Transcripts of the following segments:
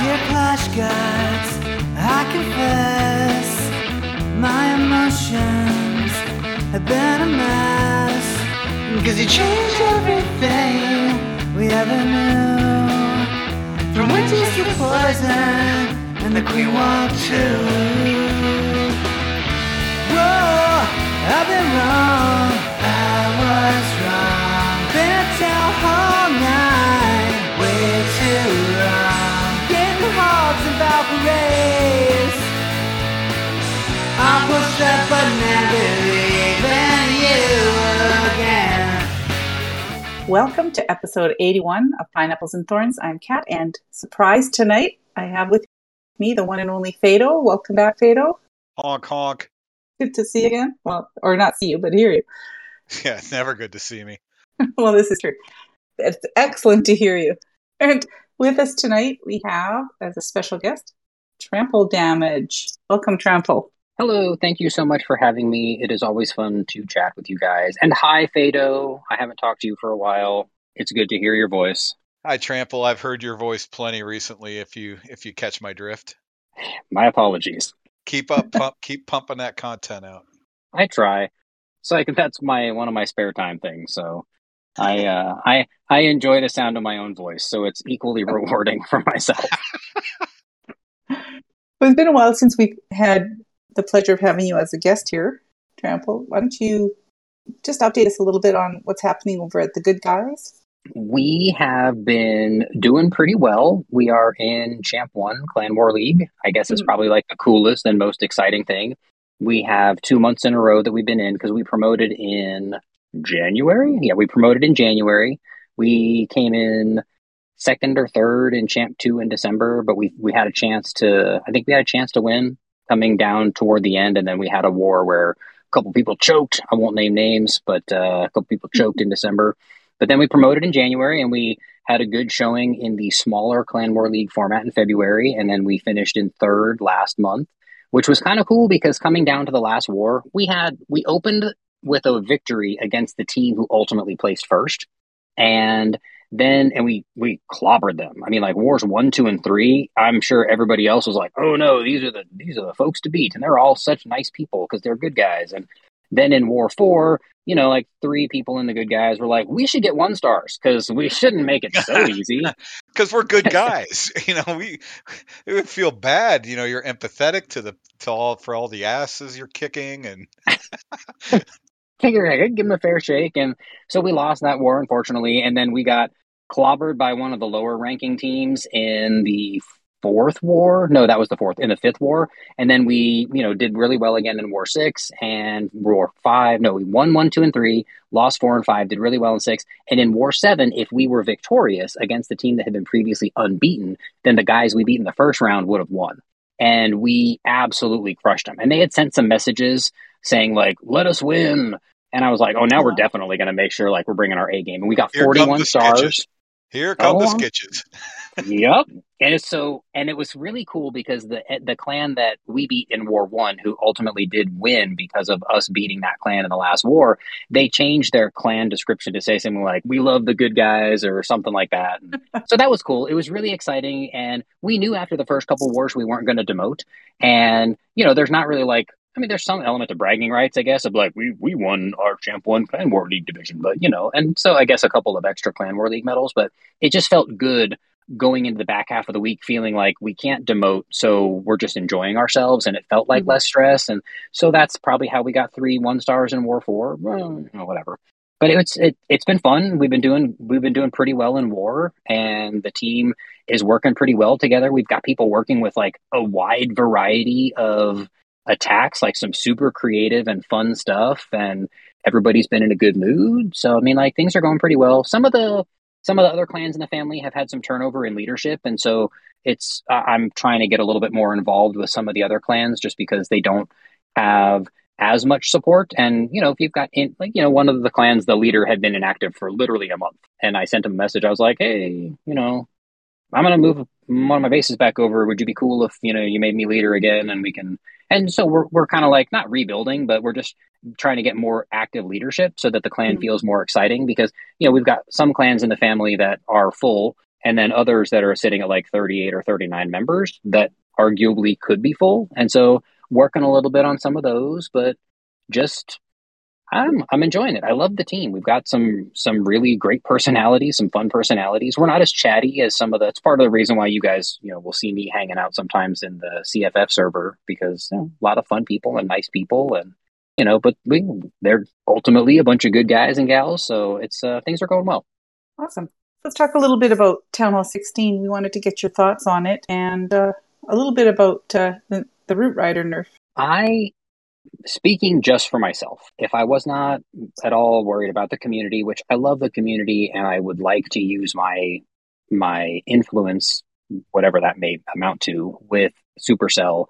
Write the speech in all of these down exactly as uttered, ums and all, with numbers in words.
Dear Clash Guards, I confess my emotions have been a mess. Cause you changed everything we ever knew. From witches to poison and the Queen Walk too. Whoa, I've been wrong, I was wrong. Been at town all night, way too long. Getting hogs and Valkyries. I'll push that button and believe in you again. Welcome to episode eighty-one of Pineapples and Thorns. I'm Kat, and surprise tonight, I have with me the one and only Fado. Welcome back, Fado. Honk, honk. Good to see you again. Well, or not see you, but hear you. Yeah, it's never good to see me. Well, this is true. It's excellent to hear you. And with us tonight, we have, as a special guest, Trample Damage. Welcome, Trample. Hello, thank you so much for having me. It is always fun to chat with you guys. And hi, Fado. I haven't talked to you for a while. It's good to hear your voice. Hi, Trample. I've heard your voice plenty recently, if you if you catch my drift. My apologies. Keep up, pump, keep pumping that content out. I try. So I, that's my one of my spare time things. So I uh, I I enjoy the sound of my own voice, so it's equally rewarding for myself. Well, it's been a while since we've had the pleasure of having you as a guest here, Trample. Why don't you just update us a little bit on what's happening over at the Good Guys? We have been doing pretty well. We are in Champ one Clan War League. I guess it's probably like the coolest and most exciting thing. We have two months in a row that we've been in because we promoted in January. Yeah, we promoted in January. We came in second or third in Champ two in December, but we we had a chance to, I think we had a chance to win coming down toward the end. And then we had a war where a couple people choked. I won't name names, but uh, a couple people choked in December. But then we promoted in January, and we had a good showing in the smaller Clan War League format in February. And then we finished in third last month, which was kind of cool because coming down to the last war, we had, we opened with a victory against the team who ultimately placed first. And then, and we, we clobbered them. I mean, like wars one, two, and three, I'm sure everybody else was like, oh no, these are the, these are the folks to beat. And they're all such nice people because they're good guys. And then in war four, you know, like three people in the Good Guys were like, we should get one stars because we shouldn't make it so easy. Because we're good guys. You know, we, it would feel bad. You know, you're empathetic to the, to all, for all the asses you're kicking and. Figure I could give them a fair shake. And so we lost that war, unfortunately. And then we got clobbered by one of the lower ranking teams in the fourth war. No, that was the fourth, in the fifth war. And then we, you know, did really well again in war six and war five. No, we won one, two, and three, lost four and five, did really well in six. And in war seven, if we were victorious against the team that had been previously unbeaten, then the guys we beat in the first round would have won. And we absolutely crushed them. And they had sent some messages saying like, let us win. And I was like, oh, now we're definitely going to make sure like we're bringing our A game. And we got Here forty-one stars. Sketches. Here come oh, the sketches. Yep. And it's so, and it was really cool because the the clan that we beat in War One, who ultimately did win because of us beating that clan in the last war, they changed their clan description to say something like, we love the Good Guys or something like that. And so that was cool. It was really exciting. And we knew after the first couple wars, we weren't going to demote. And, you know, there's not really like, I mean, there's some element of bragging rights, I guess, of like, we we won our Champ one Clan War League division, but, you know, and so I guess a couple of extra Clan War League medals, but it just felt good going into the back half of the week feeling like we can't demote, so we're just enjoying ourselves, and it felt like mm-hmm. less stress, and so that's probably how we got three one stars in War four, well, whatever. But it's it, it's been fun. We've been doing we've been doing pretty well in War, and the team is working pretty well together. We've got people working with like a wide variety of attacks, like some super creative and fun stuff, and everybody's been in a good mood. So I mean, like things are going pretty well. Some of the some of the other clans in the family have had some turnover in leadership, and so it's uh, I'm trying to get a little bit more involved with some of the other clans just because they don't have as much support. And you know, if you've got in, like you know, one of the clans, the leader had been inactive for literally a month, and I sent him a message. I was like, hey, you know, I'm gonna move one of my bases back over. Would you be cool if you know you made me leader again, and we can. And so we're we're kind of like not rebuilding, but we're just trying to get more active leadership so that the clan mm-hmm. feels more exciting because, you know, we've got some clans in the family that are full and then others that are sitting at like thirty-eight or thirty-nine members that arguably could be full. And so working a little bit on some of those, but just I'm I'm enjoying it. I love the team. We've got some some really great personalities, some fun personalities. We're not as chatty as some of the. It's part of the reason why you guys, you know, will see me hanging out sometimes in the C F F server because you know, a lot of fun people and nice people, and you know, but we they're ultimately a bunch of good guys and gals. So it's uh, things are going well. Awesome. Let's talk a little bit about Town Hall sixteen. We wanted to get your thoughts on it and uh, a little bit about uh, the, the Root Rider nerf. I. Speaking just for myself, if I was not at all worried about the community, which I love the community and I would like to use my my influence, whatever that may amount to, with Supercell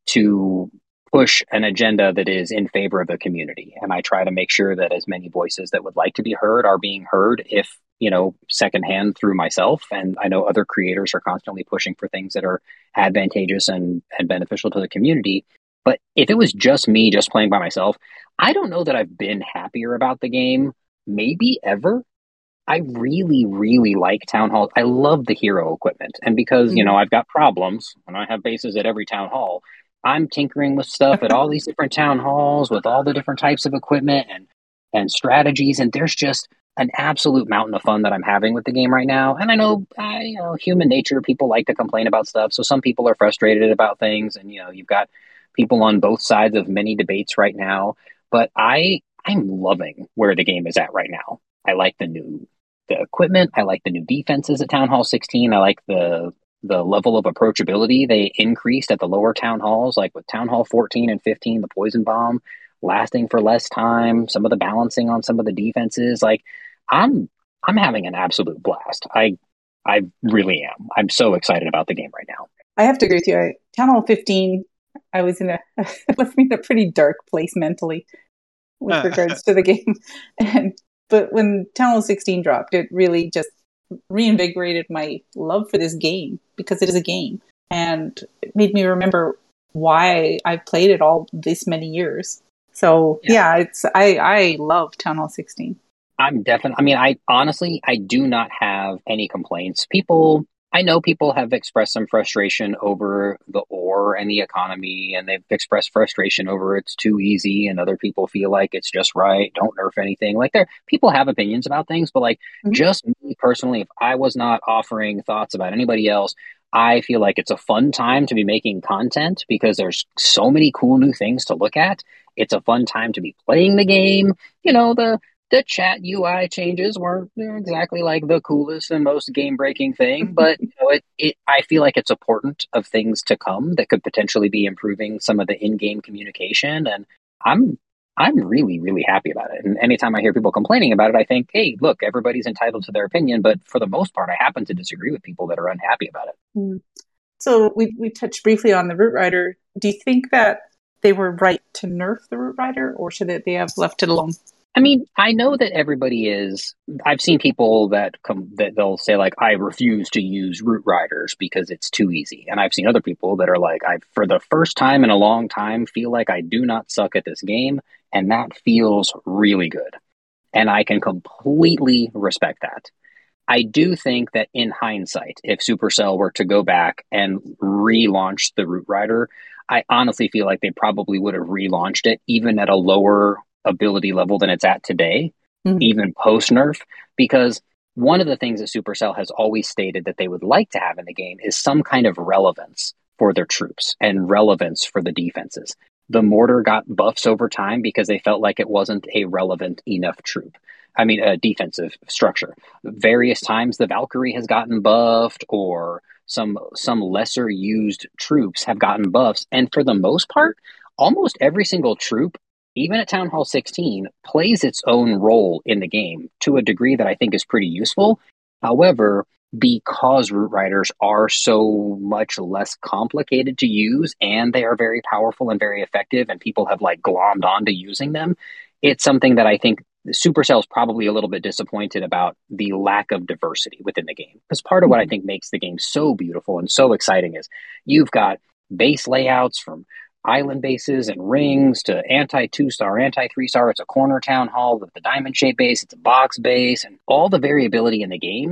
to push an agenda that is in favor of the community. And I try to make sure that as many voices that would like to be heard are being heard, if, you know, secondhand through myself. And I know other creators are constantly pushing for things that are advantageous and, and beneficial to the community. But if it was just me, just playing by myself, I don't know that I've been happier about the game, maybe ever. I really, really like Town Hall. I love the hero equipment. And because, mm-hmm. you know, I've got problems and I have bases at every town hall, I'm tinkering with stuff at all these different town halls with all the different types of equipment and, and strategies. And there's just an absolute mountain of fun that I'm having with the game right now. And I know, I, you know, human nature, people like to complain about stuff. So some people are frustrated about things. And, you know, you've got people on both sides of many debates right now, but I, I'm loving where the game is at right now. I like the new the equipment. I like the new defenses at Town Hall sixteen. I like the the level of approachability they increased at the lower town halls, like with Town Hall fourteen and fifteen, the poison bomb lasting for less time, some of the balancing on some of the defenses. Like I'm I'm having an absolute blast. I I really am. I'm so excited about the game right now. I have to agree with you. I, Town Hall fifteen, I was in a left me in a pretty dark place mentally with regards to the game. And but when Town Hall sixteen dropped, it really just reinvigorated my love for this game because it is a game, and it made me remember why I've played it all this many years. So yeah, yeah it's I I love Town Hall sixteen. I'm definitely. I mean, I honestly I do not have any complaints. People. I know people have expressed some frustration over the ore and the economy, and they've expressed frustration over it's too easy, and other people feel like it's just right. Don't nerf anything. Like there, people have opinions about things, but like mm-hmm. just me personally, if I was not offering thoughts about anybody else, I feel like it's a fun time to be making content because there's so many cool new things to look at. It's a fun time to be playing the game. You know, the The chat U I changes weren't exactly like the coolest and most game-breaking thing, but you know, it, it, I feel like it's a portent of things to come that could potentially be improving some of the in-game communication, and I'm I'm really, really happy about it. And anytime I hear people complaining about it, I think, hey, look, everybody's entitled to their opinion, but for the most part, I happen to disagree with people that are unhappy about it. Mm. So we we touched briefly on the Root Rider. Do you think that they were right to nerf the Root Rider, or should they have left it alone? I mean, I know that everybody is, I've seen people that come, that they'll say like, I refuse to use Root Riders because it's too easy. And I've seen other people that are like, I, for the first time in a long time, feel like I do not suck at this game. And that feels really good. And I can completely respect that. I do think that in hindsight, if Supercell were to go back and relaunch the Root Rider, I honestly feel like they probably would have relaunched it even at a lower ability level than it's at today, mm-hmm. even post nerf, because one of the things that Supercell has always stated that they would like to have in the game is some kind of relevance for their troops and relevance for the defenses. The Mortar got buffs over time because they felt like it wasn't a relevant enough troop. I mean, a defensive structure. Various times the Valkyrie has gotten buffed, or some some lesser used troops have gotten buffs. And for the most part, almost every single troop, even at Town Hall sixteen, plays its own role in the game to a degree that I think is pretty useful. However, because Root Riders are so much less complicated to use and they are very powerful and very effective and people have like glommed onto using them, it's something that I think Supercell is probably a little bit disappointed about the lack of diversity within the game. Because part of what I think makes the game so beautiful and so exciting is you've got base layouts from island bases and rings to anti-two star, anti-three star. It's a corner town hall with the diamond shaped base. It's a box base and all the variability in the game.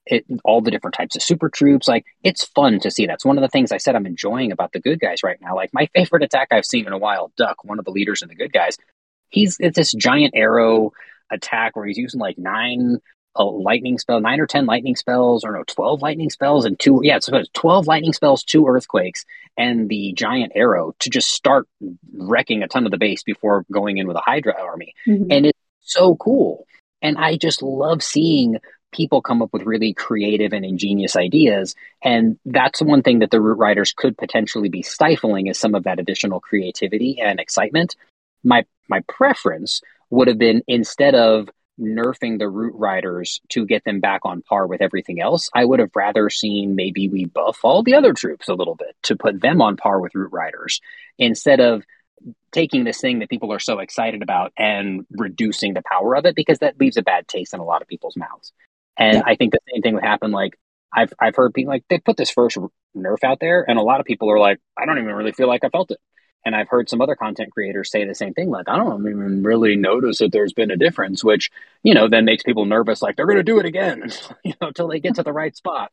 it, all the different types of super troops. Like, it's fun to see. That's one of the things I said I'm enjoying about the good guys right now. Like, my favorite attack I've seen in a while, Duck, one of the leaders in the good guys, he's it's this giant arrow attack where he's using like nine a lightning spell, nine or ten lightning spells, or no, twelve lightning spells and two, yeah, it's twelve lightning spells, two earthquakes, and the giant arrow to just start wrecking a ton of the base before going in with a Hydra army. Mm-hmm. And it's so cool. And I just love seeing people come up with really creative and ingenious ideas. And that's one thing that the Root Riders could potentially be stifling, is some of that additional creativity and excitement. My my preference would have been, instead of nerfing the Root Riders to get them back on par with everything else, I would have rather seen maybe we buff all the other troops a little bit to put them on par with Root Riders, instead of taking this thing that people are so excited about and reducing the power of it, because that leaves a bad taste in a lot of people's mouths. And yeah. I think the same thing would happen. Like, I've I've heard people, like, they put this first nerf out there, and a lot of people are like, I don't even really feel like I felt it. And I've heard some other content creators say the same thing, like, I don't even really notice that there's been a difference, which, you know, then makes people nervous, like they're going to do it again, you know, until they get to the right spot.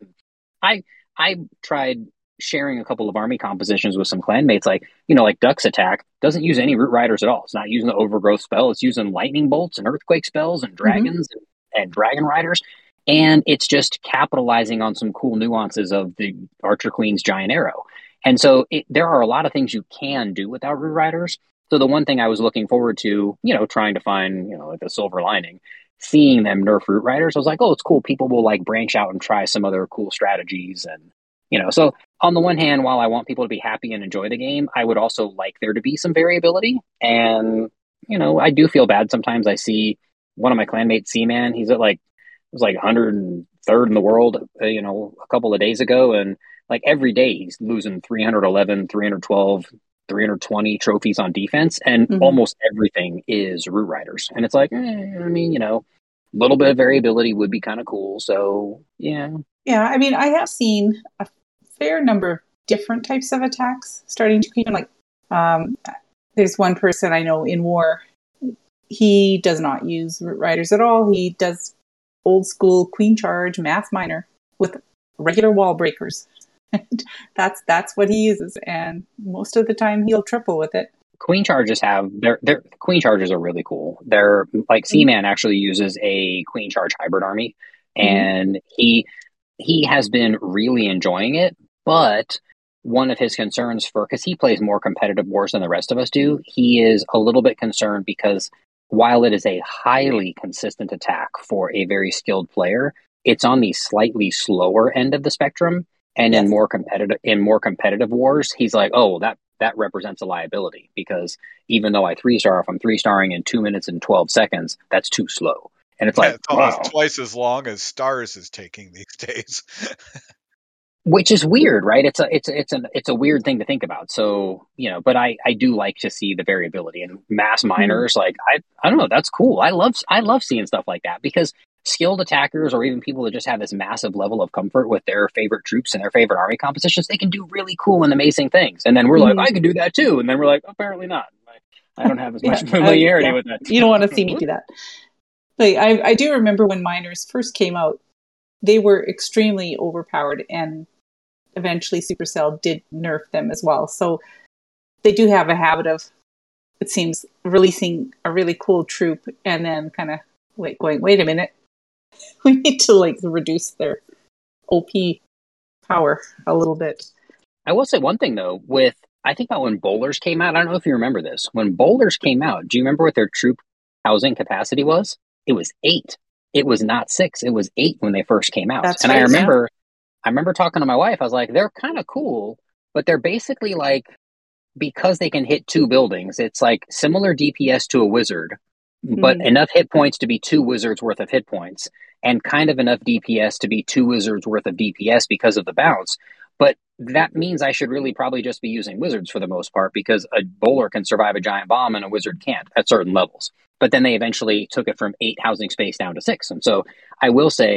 I I tried sharing a couple of army compositions with some clanmates, like, you know, like Duck's attack doesn't use any Root Riders at all. It's not using the Overgrowth spell. It's using lightning bolts and earthquake spells and dragons mm-hmm. and, and dragon riders. And it's just capitalizing on some cool nuances of the Archer Queen's giant arrow. And so it, there are a lot of things you can do without Root Riders. So the one thing I was looking forward to, you know, trying to find, you know, like a silver lining, seeing them nerf Root Riders, I was like, oh, it's cool. People will like branch out and try some other cool strategies. And, you know, so on the one hand, while I want people to be happy and enjoy the game, I would also like there to be some variability. And, you know, I do feel bad sometimes. I see one of my clanmates, Seaman, he's at like, it was like one hundred third in the world, uh, you know, a couple of days ago. And like every day he's losing three hundred eleven, three hundred twelve, three hundred twenty trophies on defense. And mm-hmm. almost everything is Root Riders. And it's like, eh, I mean, you know, a little bit of variability would be kind of cool. So, yeah. Yeah, I mean, I have seen a fair number of different types of attacks starting to creep in. Like, um, there's one person I know in War, he does not use Root Riders at all. He does old school Queen Charge Mass Miner with regular wall breakers. And that's that's what he uses, and most of the time he'll triple with it. Queen Charges have their their Queen Charges are really cool. They're like, Seaman mm-hmm. actually uses a Queen Charge hybrid army, and mm-hmm. he he has been really enjoying it. But one of his concerns, for because he plays more competitive wars than the rest of us do, he is a little bit concerned because while it is a highly consistent attack for a very skilled player, it's on the slightly slower end of the spectrum. And yes. in more competitive in more competitive wars, he's like, oh, that that represents a liability, because even though I three star, if I'm three starring in two minutes and twelve seconds, that's too slow. And it's yeah, like, it's almost wow. twice as long as Stars is taking these days. Which is weird, right? It's a it's a, it's a it's a weird thing to think about. So, you know, but I, I do like to see the variability, and Mass Miners. Mm-hmm. Like I I don't know, that's cool. I love I love seeing stuff like that, because skilled attackers, or even people that just have this massive level of comfort with their favorite troops and their favorite army compositions, they can do really cool and amazing things. And then we're mm-hmm. like, I can do that too. And then we're like, apparently not. I don't have as much yeah, familiarity uh, yeah. with that. You don't want to see me do that. Like, I I do remember when Miners first came out, they were extremely overpowered, and eventually Supercell did nerf them as well. So they do have a habit of, it seems, releasing a really cool troop and then kind of wait, going, wait a minute, we need to like reduce their O P power a little bit. I will say one thing though, with, I think about when Bowlers came out, I don't know if you remember this. When Bowlers came out, do you remember what their troop housing capacity was? It was eight. It was not six. It was eight when they first came out. That's and right, I remember... Yeah. I remember talking to my wife, I was like, they're kind of cool, but they're basically like, because they can hit two buildings, it's like similar D P S to a wizard, but mm. enough hit points to be two wizards worth of hit points, and kind of enough D P S to be two wizards worth of D P S because of the bounce. But that means I should really probably just be using wizards for the most part, because a bowler can survive a giant bomb and a wizard can't at certain levels. But then they eventually took it from eight housing space down to six. And so I will say,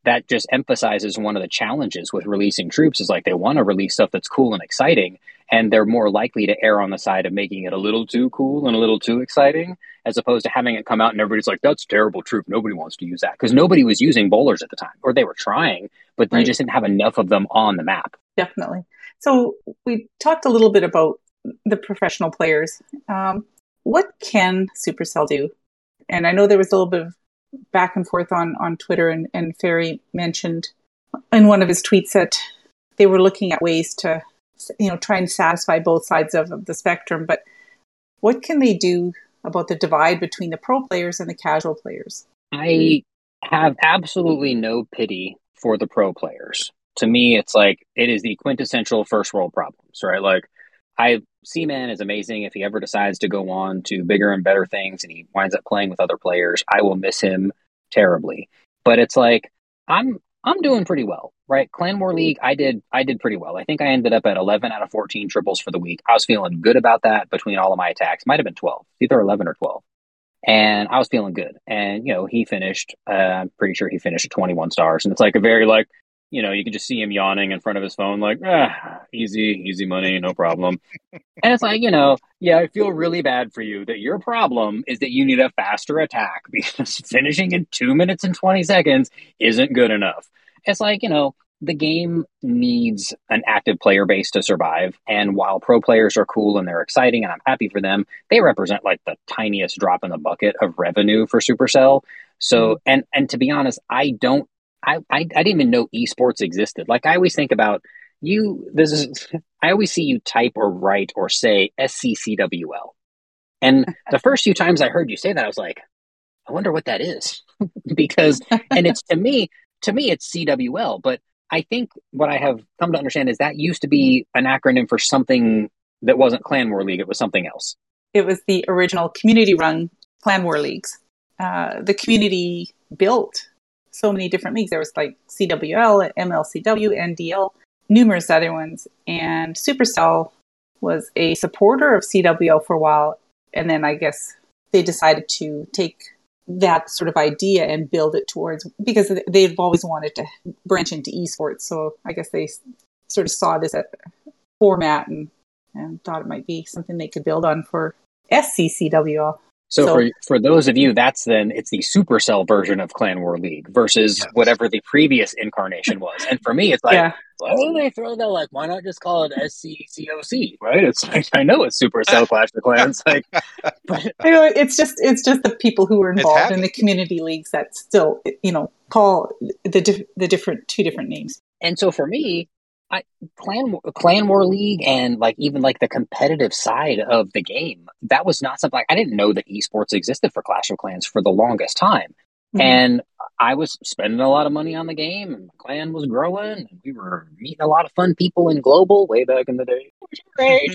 that just emphasizes one of the challenges with releasing troops is like they want to release stuff that's cool and exciting, and they're more likely to err on the side of making it a little too cool and a little too exciting, as opposed to having it come out and everybody's like, that's terrible troop. Nobody wants to use that, because nobody was using bowlers at the time, or they were trying, but right. you just didn't have enough of them on the map. Definitely. So we talked a little bit about the professional players. Um, what can Supercell do? And I know there was a little bit of back and forth on, on Twitter, and, and Ferry mentioned in one of his tweets that they were looking at ways to, you know, try and satisfy both sides of, of the spectrum. But what can they do about the divide between the pro players and the casual players? I have absolutely no pity for the pro players. To me, it's like, it is the quintessential first world problems, right? Like, I C-Man is amazing. If he ever decides to go on to bigger and better things and he winds up playing with other players, I will miss him terribly. But it's like, I'm I'm doing pretty well, right? Clan War League, I did I did pretty well. I think I ended up at eleven out of fourteen triples for the week. I was feeling good about that between all of my attacks. Might have been twelve, either eleven or twelve. And I was feeling good. And, you know, he finished, uh, I'm pretty sure he finished at twenty-one stars. And it's like a very like, you know, you can just see him yawning in front of his phone, like, ah, easy, easy money, no problem. And it's like, you know, yeah, I feel really bad for you that your problem is that you need a faster attack, because finishing in two minutes and twenty seconds isn't good enough. It's like, you know, the game needs an active player base to survive. And while pro players are cool and they're exciting and I'm happy for them, they represent like the tiniest drop in the bucket of revenue for Supercell. So, and, and to be honest, I don't, I, I I didn't even know esports existed. Like, I always think about you, this is, I always see you type or write or say S C C W L. And the first few times I heard you say that, I was like, I wonder what that is. Because, and it's to me, to me, it's C W L. But I think what I have come to understand is that used to be an acronym for something that wasn't Clan War League. It was something else. It was the original community-run Clan War Leagues. Uh, the community built so many different leagues. There was like C W L, M L C W, N D L, numerous other ones. And Supercell was a supporter of C W L for a while. And then I guess they decided to take that sort of idea and build it towards, because they've always wanted to branch into esports. So I guess they sort of saw this format and, and thought it might be something they could build on for S C C W L. So, so for for those of you, that's then, it's the Supercell version of Clan War League versus yes. whatever the previous incarnation was. And for me, it's like, yeah. why don't they throw that? Like, why not just call it S C C O C? Right? It's like, I know it's Supercell Clash of Clans. Like, but you know, it's just it's just the people who were involved in the community leagues that still, you know, call the dif- the different two different names. And so for me, I, Clan Clan War League and like even like the competitive side of the game, that was not something, like, I didn't know that esports existed for Clash of Clans for the longest time. Mm-hmm. And I was spending a lot of money on the game, and my clan was growing, and we were meeting a lot of fun people in Global way back in the day. Great.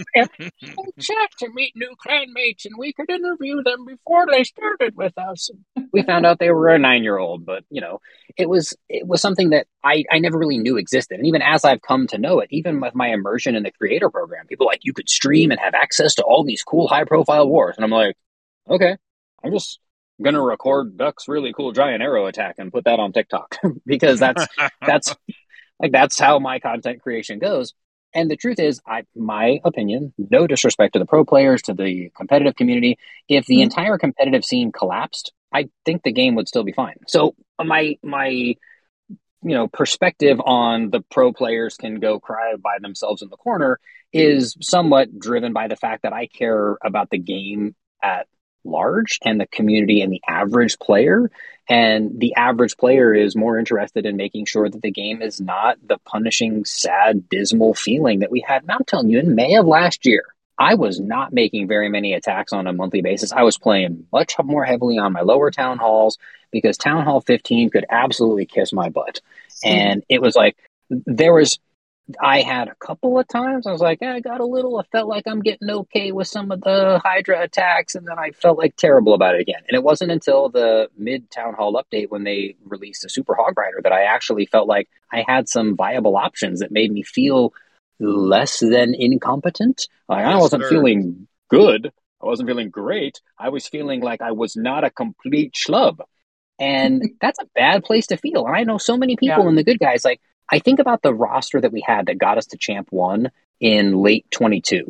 Check to meet new clanmates, and we could interview them before they started with us. We found out they were a nine-year-old, but you know, it was it was something that I, I never really knew existed. And even as I've come to know it, even with my immersion in the creator program, people like, you could stream and have access to all these cool high-profile wars, and I'm like, okay, I'm just gonna record Duck's really cool giant arrow attack and put that on TikTok because that's that's like that's how my content creation goes. And the truth is, I my opinion, no disrespect to the pro players, to the competitive community, if the mm-hmm. entire competitive scene collapsed, I think the game would still be fine. So my my you know perspective on the pro players can go cry by themselves in the corner is somewhat driven by the fact that I care about the game at large and the community and the average player. And the average player is more interested in making sure that the game is not the punishing, sad, dismal feeling that we had. And I'm telling you, in May of last year, I was not making very many attacks on a monthly basis. I was playing much more heavily on my lower town halls because Town Hall fifteen could absolutely kiss my butt. And it was like, there was I had a couple of times I was like, yeah, I got a little, I felt like I'm getting okay with some of the Hydra attacks, and then I felt like terrible about it again. And it wasn't until the mid Town Hall update when they released the Super Hog Rider that I actually felt like I had some viable options that made me feel less than incompetent. Like, I wasn't feeling good. I wasn't feeling great. I was feeling like I was not a complete schlub. And that's a bad place to feel. And I know so many people Yeah. in the good guys. Like, I think about the roster that we had that got us to Champ one in late twenty-two.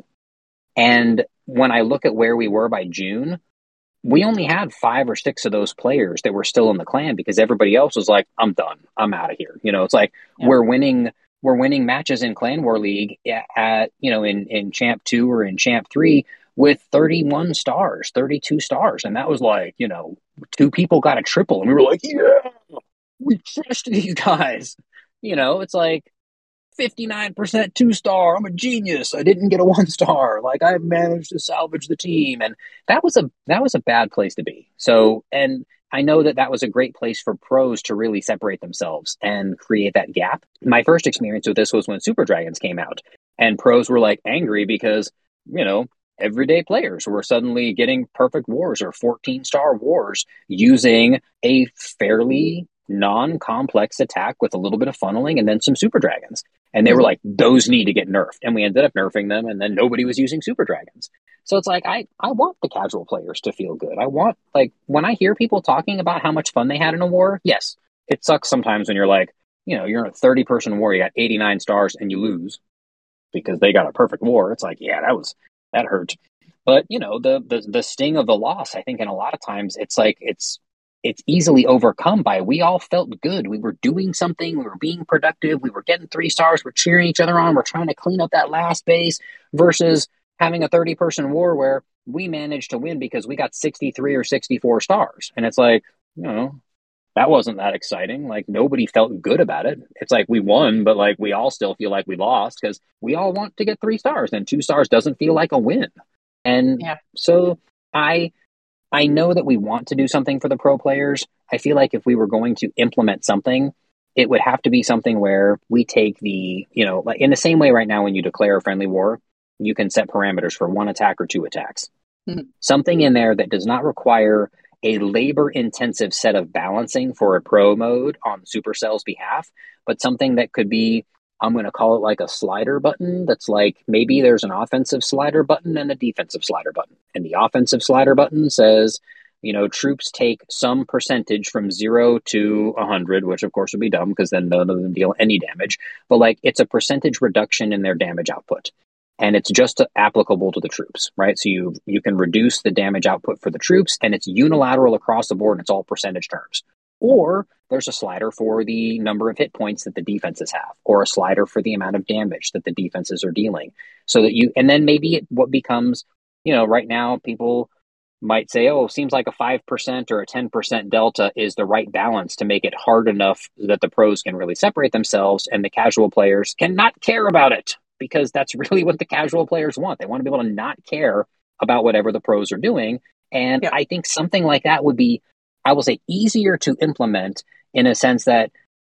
And when I look at where we were by June, we only had five or six of those players that were still in the clan because everybody else was like, I'm done. I'm out of here. You know, it's like Yeah. we're winning we're winning matches in Clan War League at, you know, in, in Champ two or in Champ three with thirty-one stars, thirty-two stars. And that was like, you know, two people got a triple and we were like, yeah, we crushed these guys. You know, it's like fifty-nine percent two star. I'm a genius. I didn't get a one star. Like, I managed to salvage the team. And that was a, that was a bad place to be. So, and I know that that was a great place for pros to really separate themselves and create that gap. My first experience with this was when Super Dragons came out and pros were like angry because, you know, everyday players were suddenly getting perfect wars or fourteen star wars using a fairly non-complex attack with a little bit of funneling and then some Super Dragons. And they were like, those need to get nerfed. And we ended up nerfing them, and then nobody was using Super Dragons. So it's like, I, I want the casual players to feel good. I want, like, when I hear people talking about how much fun they had in a war, yes, it sucks sometimes when you're like, you know, you're in a thirty-person war, you got eighty-nine stars, and you lose because they got a perfect war. It's like, yeah, that was, that hurt. But, you know, the, the, the sting of the loss, I think in a lot of times, it's like, it's, it's easily overcome by we all felt good. We were doing something. We were being productive. We were getting three stars. We're cheering each other on. We're trying to clean up that last base versus having a thirty-person war where we managed to win because we got sixty-three or sixty-four stars. And it's like, you know, that wasn't that exciting. Like, nobody felt good about it. It's like we won, but like we all still feel like we lost because we all want to get three stars and two stars doesn't feel like a win. And Yeah. so I... I know that we want to do something for the pro players. I feel like if we were going to implement something, it would have to be something where we take the, you know, like in the same way right now when you declare a friendly war, you can set parameters for one attack or two attacks. Mm-hmm. Something in there that does not require a labor-intensive set of balancing for a pro mode on Supercell's behalf, but something that could be, I'm going to call it like a slider button that's like maybe there's an offensive slider button and a defensive slider button. And the offensive slider button says, you know, troops take some percentage from zero to one hundred, which of course would be dumb because then none of them deal any damage. But like it's a percentage reduction in their damage output. And it's just applicable to the troops, right? So you you can reduce the damage output for the troops and it's unilateral across the board and it's all percentage terms. Or there's a slider for the number of hit points that the defenses have, or a slider for the amount of damage that the defenses are dealing. So that you, and then maybe it, what becomes, you know, right now people might say, oh, seems like a five percent or a ten percent delta is the right balance to make it hard enough that the pros can really separate themselves and the casual players cannot care about it because that's really what the casual players want. They want to be able to not care about whatever the pros are doing. And Yeah. I think something like that would be, I will say, easier to implement in a sense that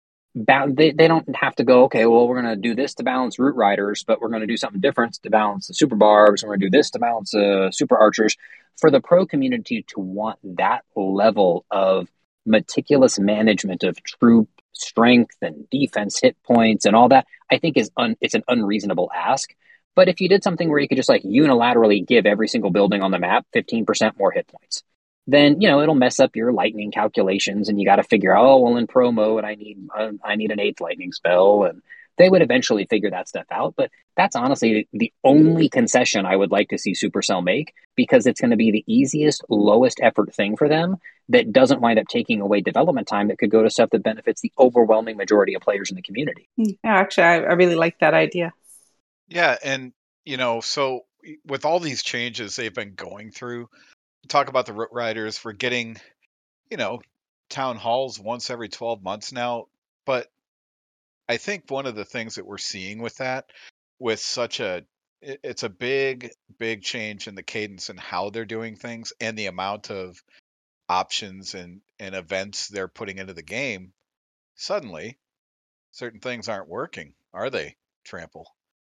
ba- they, they don't have to go, okay, well, we're going to do this to balance Root Riders, but we're going to do something different to balance the Super Barbs. We're going to do this to balance uh, Super Archers. For the pro community to want that level of meticulous management of troop strength and defense hit points and all that, I think is un- it's an unreasonable ask. But if you did something where you could just like unilaterally give every single building on the map fifteen percent more hit points, then, you know, it'll mess up your lightning calculations and you got to figure out, oh, well, in pro mode, I need, uh, I need an eighth lightning spell. And they would eventually figure that stuff out. But that's honestly the only concession I would like to see Supercell make because it's going to be the easiest, lowest effort thing for them that doesn't wind up taking away development time that could go to stuff that benefits the overwhelming majority of players in the community. Yeah, actually, I, I really like that idea. Yeah, and you know, so with all these changes they've been going through, talk about the Root Riders, we're getting, you know, town halls once every twelve months now. But I think one of the things that we're seeing with that, with such a, it- it's a big, big change in the cadence and how they're doing things and the amount of options and, and events they're putting into the game. Suddenly, certain things aren't working, are they, Trample?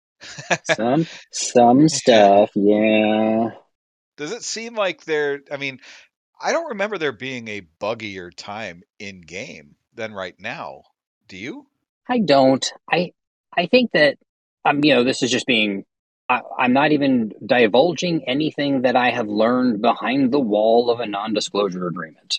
Some, some stuff, yeah. Does it seem like they're, I mean, I don't remember there being a buggier time in game than right now. Do you? I don't. I I think that um, you know, this is just being. I, I'm not even divulging anything that I have learned behind the wall of a non-disclosure agreement.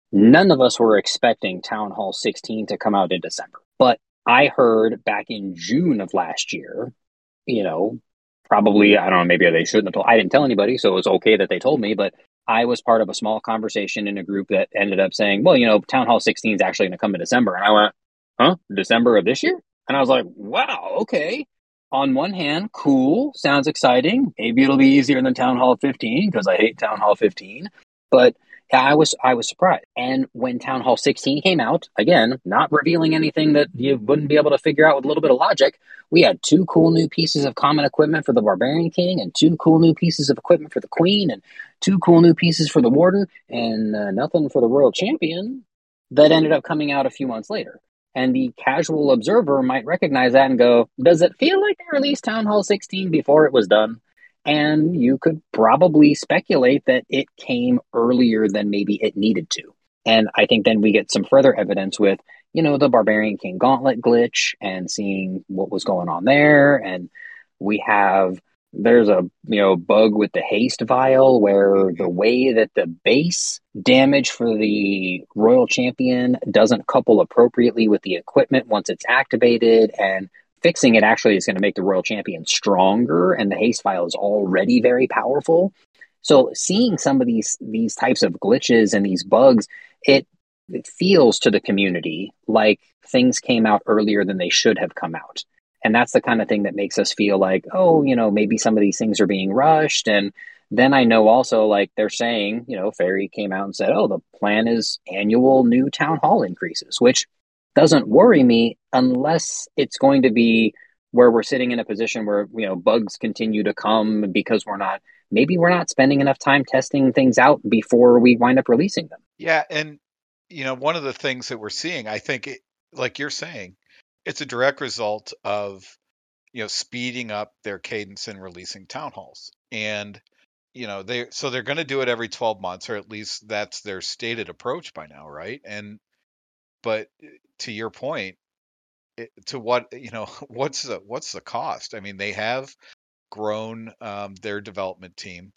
none of us were expecting Town Hall sixteen to come out in December. But I heard back in June of last year, you know, probably, I don't know, maybe they shouldn't have told, I didn't tell anybody, so it was okay that they told me, but I was part of a small conversation in a group that ended up saying, well, you know, Town Hall sixteen is actually going to come in December. And I went, huh? December of this year? And I was like, wow, okay. On one hand, cool, sounds exciting. Maybe it'll be easier than Town Hall fifteen because I hate Town Hall fifteen. But yeah, I was I was surprised. And when Town Hall sixteen came out, again, not revealing anything that you wouldn't be able to figure out with a little bit of logic, we had two cool new pieces of common equipment for the Barbarian King and two cool new pieces of equipment for the Queen and two cool new pieces for the Warden and uh, nothing for the Royal Champion that ended up coming out a few months later. And the casual observer might recognize that and go, does it feel like they released Town Hall sixteen before it was done? And you could probably speculate that it came earlier than maybe it needed to. And I think then we get some further evidence with, you know, the Barbarian King Gauntlet glitch and seeing what was going on there. And we have, there's a, you know, bug with the haste vial where the way that the base damage for the Royal Champion doesn't couple appropriately with the equipment once it's activated, and fixing it actually is going to make the Royal Champion stronger, and the haste vial is already very powerful. So seeing some of these these types of glitches and these bugs, it, it feels to the community like things came out earlier than they should have come out. And that's the kind of thing that makes us feel like, oh, you know, maybe some of these things are being rushed. And then I know also, like they're saying, you know, Fairy came out and said, oh, the plan is annual new town hall increases, which doesn't worry me unless it's going to be where we're sitting in a position where, you know, bugs continue to come because we're not, maybe we're not spending enough time testing things out before we wind up releasing them. Yeah. And, you know, one of the things that we're seeing, I think, it, like you're saying, it's a direct result of, you know, speeding up their cadence in releasing town halls. And, you know, they so they're going to do it every twelve months, or at least that's their stated approach by now, right? And but to your point, it, to what, you know, what's the what's the cost? I mean, they have grown um, their development team.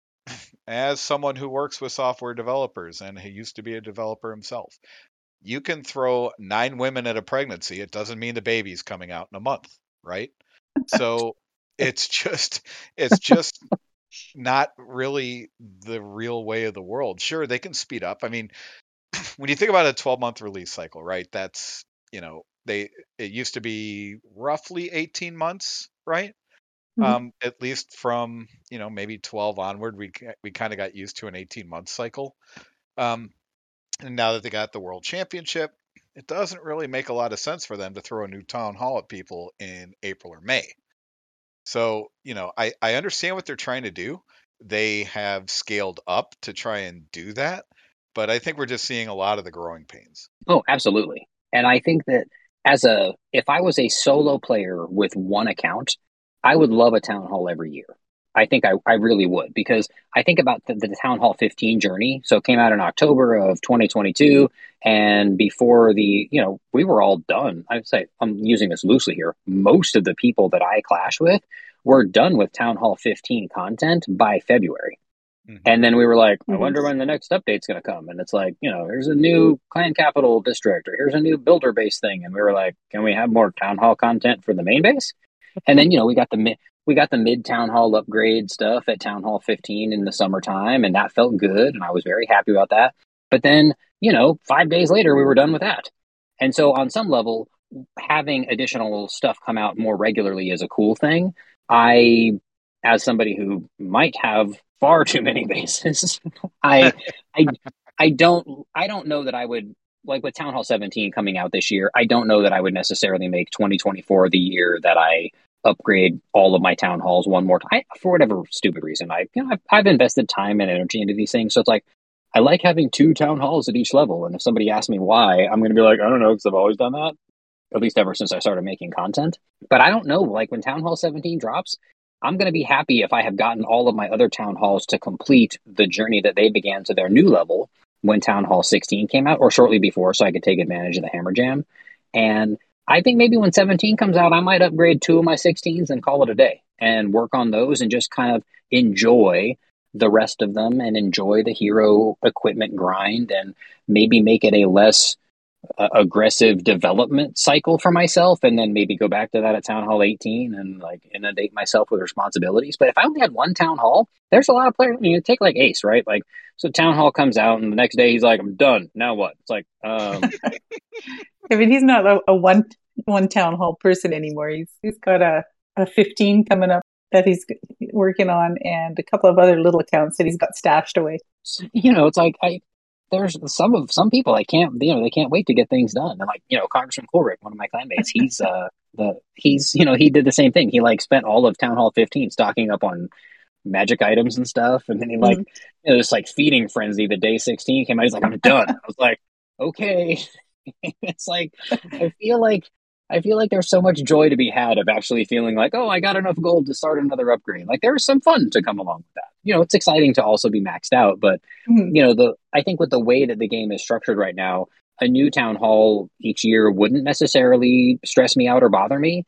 As someone who works with software developers and he used to be a developer himself, you can throw nine women at a pregnancy. It doesn't mean the baby's coming out in a month, right? So it's just it's just not really the real way of the world. Sure, they can speed up. I mean, when you think about a twelve month release cycle, right? That's, you know, they it used to be roughly eighteen months, right? Mhm. Um, at least from, you know, maybe twelve onward, we we kind of got used to an eighteen month cycle. Um, and now that they got the World Championship, it doesn't really make a lot of sense for them to throw a new town hall at people in April or May. So, you know, I, I understand what they're trying to do. They have scaled up to try and do that, but I think we're just seeing a lot of the growing pains. Oh, absolutely. And I think that as a, if I was a solo player with one account, I would love a town hall every year. I think I, I really would, because I think about the, the Town Hall fifteen journey. So it came out in October of twenty twenty-two. And before the, you know, we were all done. I'd say, I'm using this loosely here. Most of the people that I clash with were done with Town Hall fifteen content by February. Mhm. And then we were like, I Mhm. wonder when the next update's going to come. And it's like, you know, here's a new clan capital district, or here's a new builder base thing. And we were like, can we have more town hall content for the main base? And then, you know, we got the mid, we got the mid town hall upgrade stuff at Town Hall fifteen in the summertime, and that felt good, and I was very happy about that. But then, you know, five days later, we were done with that. And so, on some level, having additional stuff come out more regularly is a cool thing. I, as somebody who might have far too many bases, I, I, I don't, I don't know that I would, like with Town Hall seventeen coming out this year, I don't know that I would necessarily make twenty twenty-four the year that I upgrade all of my town halls one more time. For whatever stupid reason, I, you know, I've, I've invested time and energy into these things, so it's like I like having two town halls at each level. And if somebody asks me why, I'm going to be like, I don't know, because I've always done that, at least ever since I started making content. But I don't know, like when Town Hall seventeen drops, I'm going to be happy if I have gotten all of my other town halls to complete the journey that they began to their new level when Town Hall sixteen came out, or shortly before, so I could take advantage of the Hammer Jam. And I think maybe when seventeen comes out, I might upgrade two of my sixteens and call it a day and work on those and just kind of enjoy the rest of them and enjoy the hero equipment grind and maybe make it a less uh, aggressive development cycle for myself, and then maybe go back to that at Town Hall eighteen and like inundate myself with responsibilities. But if I only had one Town Hall, there's a lot of players. I mean, you take like Ace, right? Like, so Town Hall comes out and the next day he's like, I'm done. Now what? It's like, um, I mean, he's not a, a one one Town Hall person anymore. He's he's got a, a fifteen coming up that he's working on, and a couple of other little accounts that he's got stashed away. you know, it's like I there's some of some people I can't you know they can't wait to get things done. And like, you know, Congressman Coolrick, one of my clanmates, he's uh the he's you know he did the same thing. He like spent all of Town Hall fifteen stocking up on magic items and stuff, and then he like Mhm. you know this like feeding frenzy the day sixteen came out. He's like, I'm done. I was like, okay. It's like I feel like I feel like there's so much joy to be had of actually feeling like, oh, I got enough gold to start another upgrade. Like there's some fun to come along with that. You know, it's exciting to also be maxed out, but Mhm. you know, the I think with the way that the game is structured right now, a new town hall each year wouldn't necessarily stress me out or bother me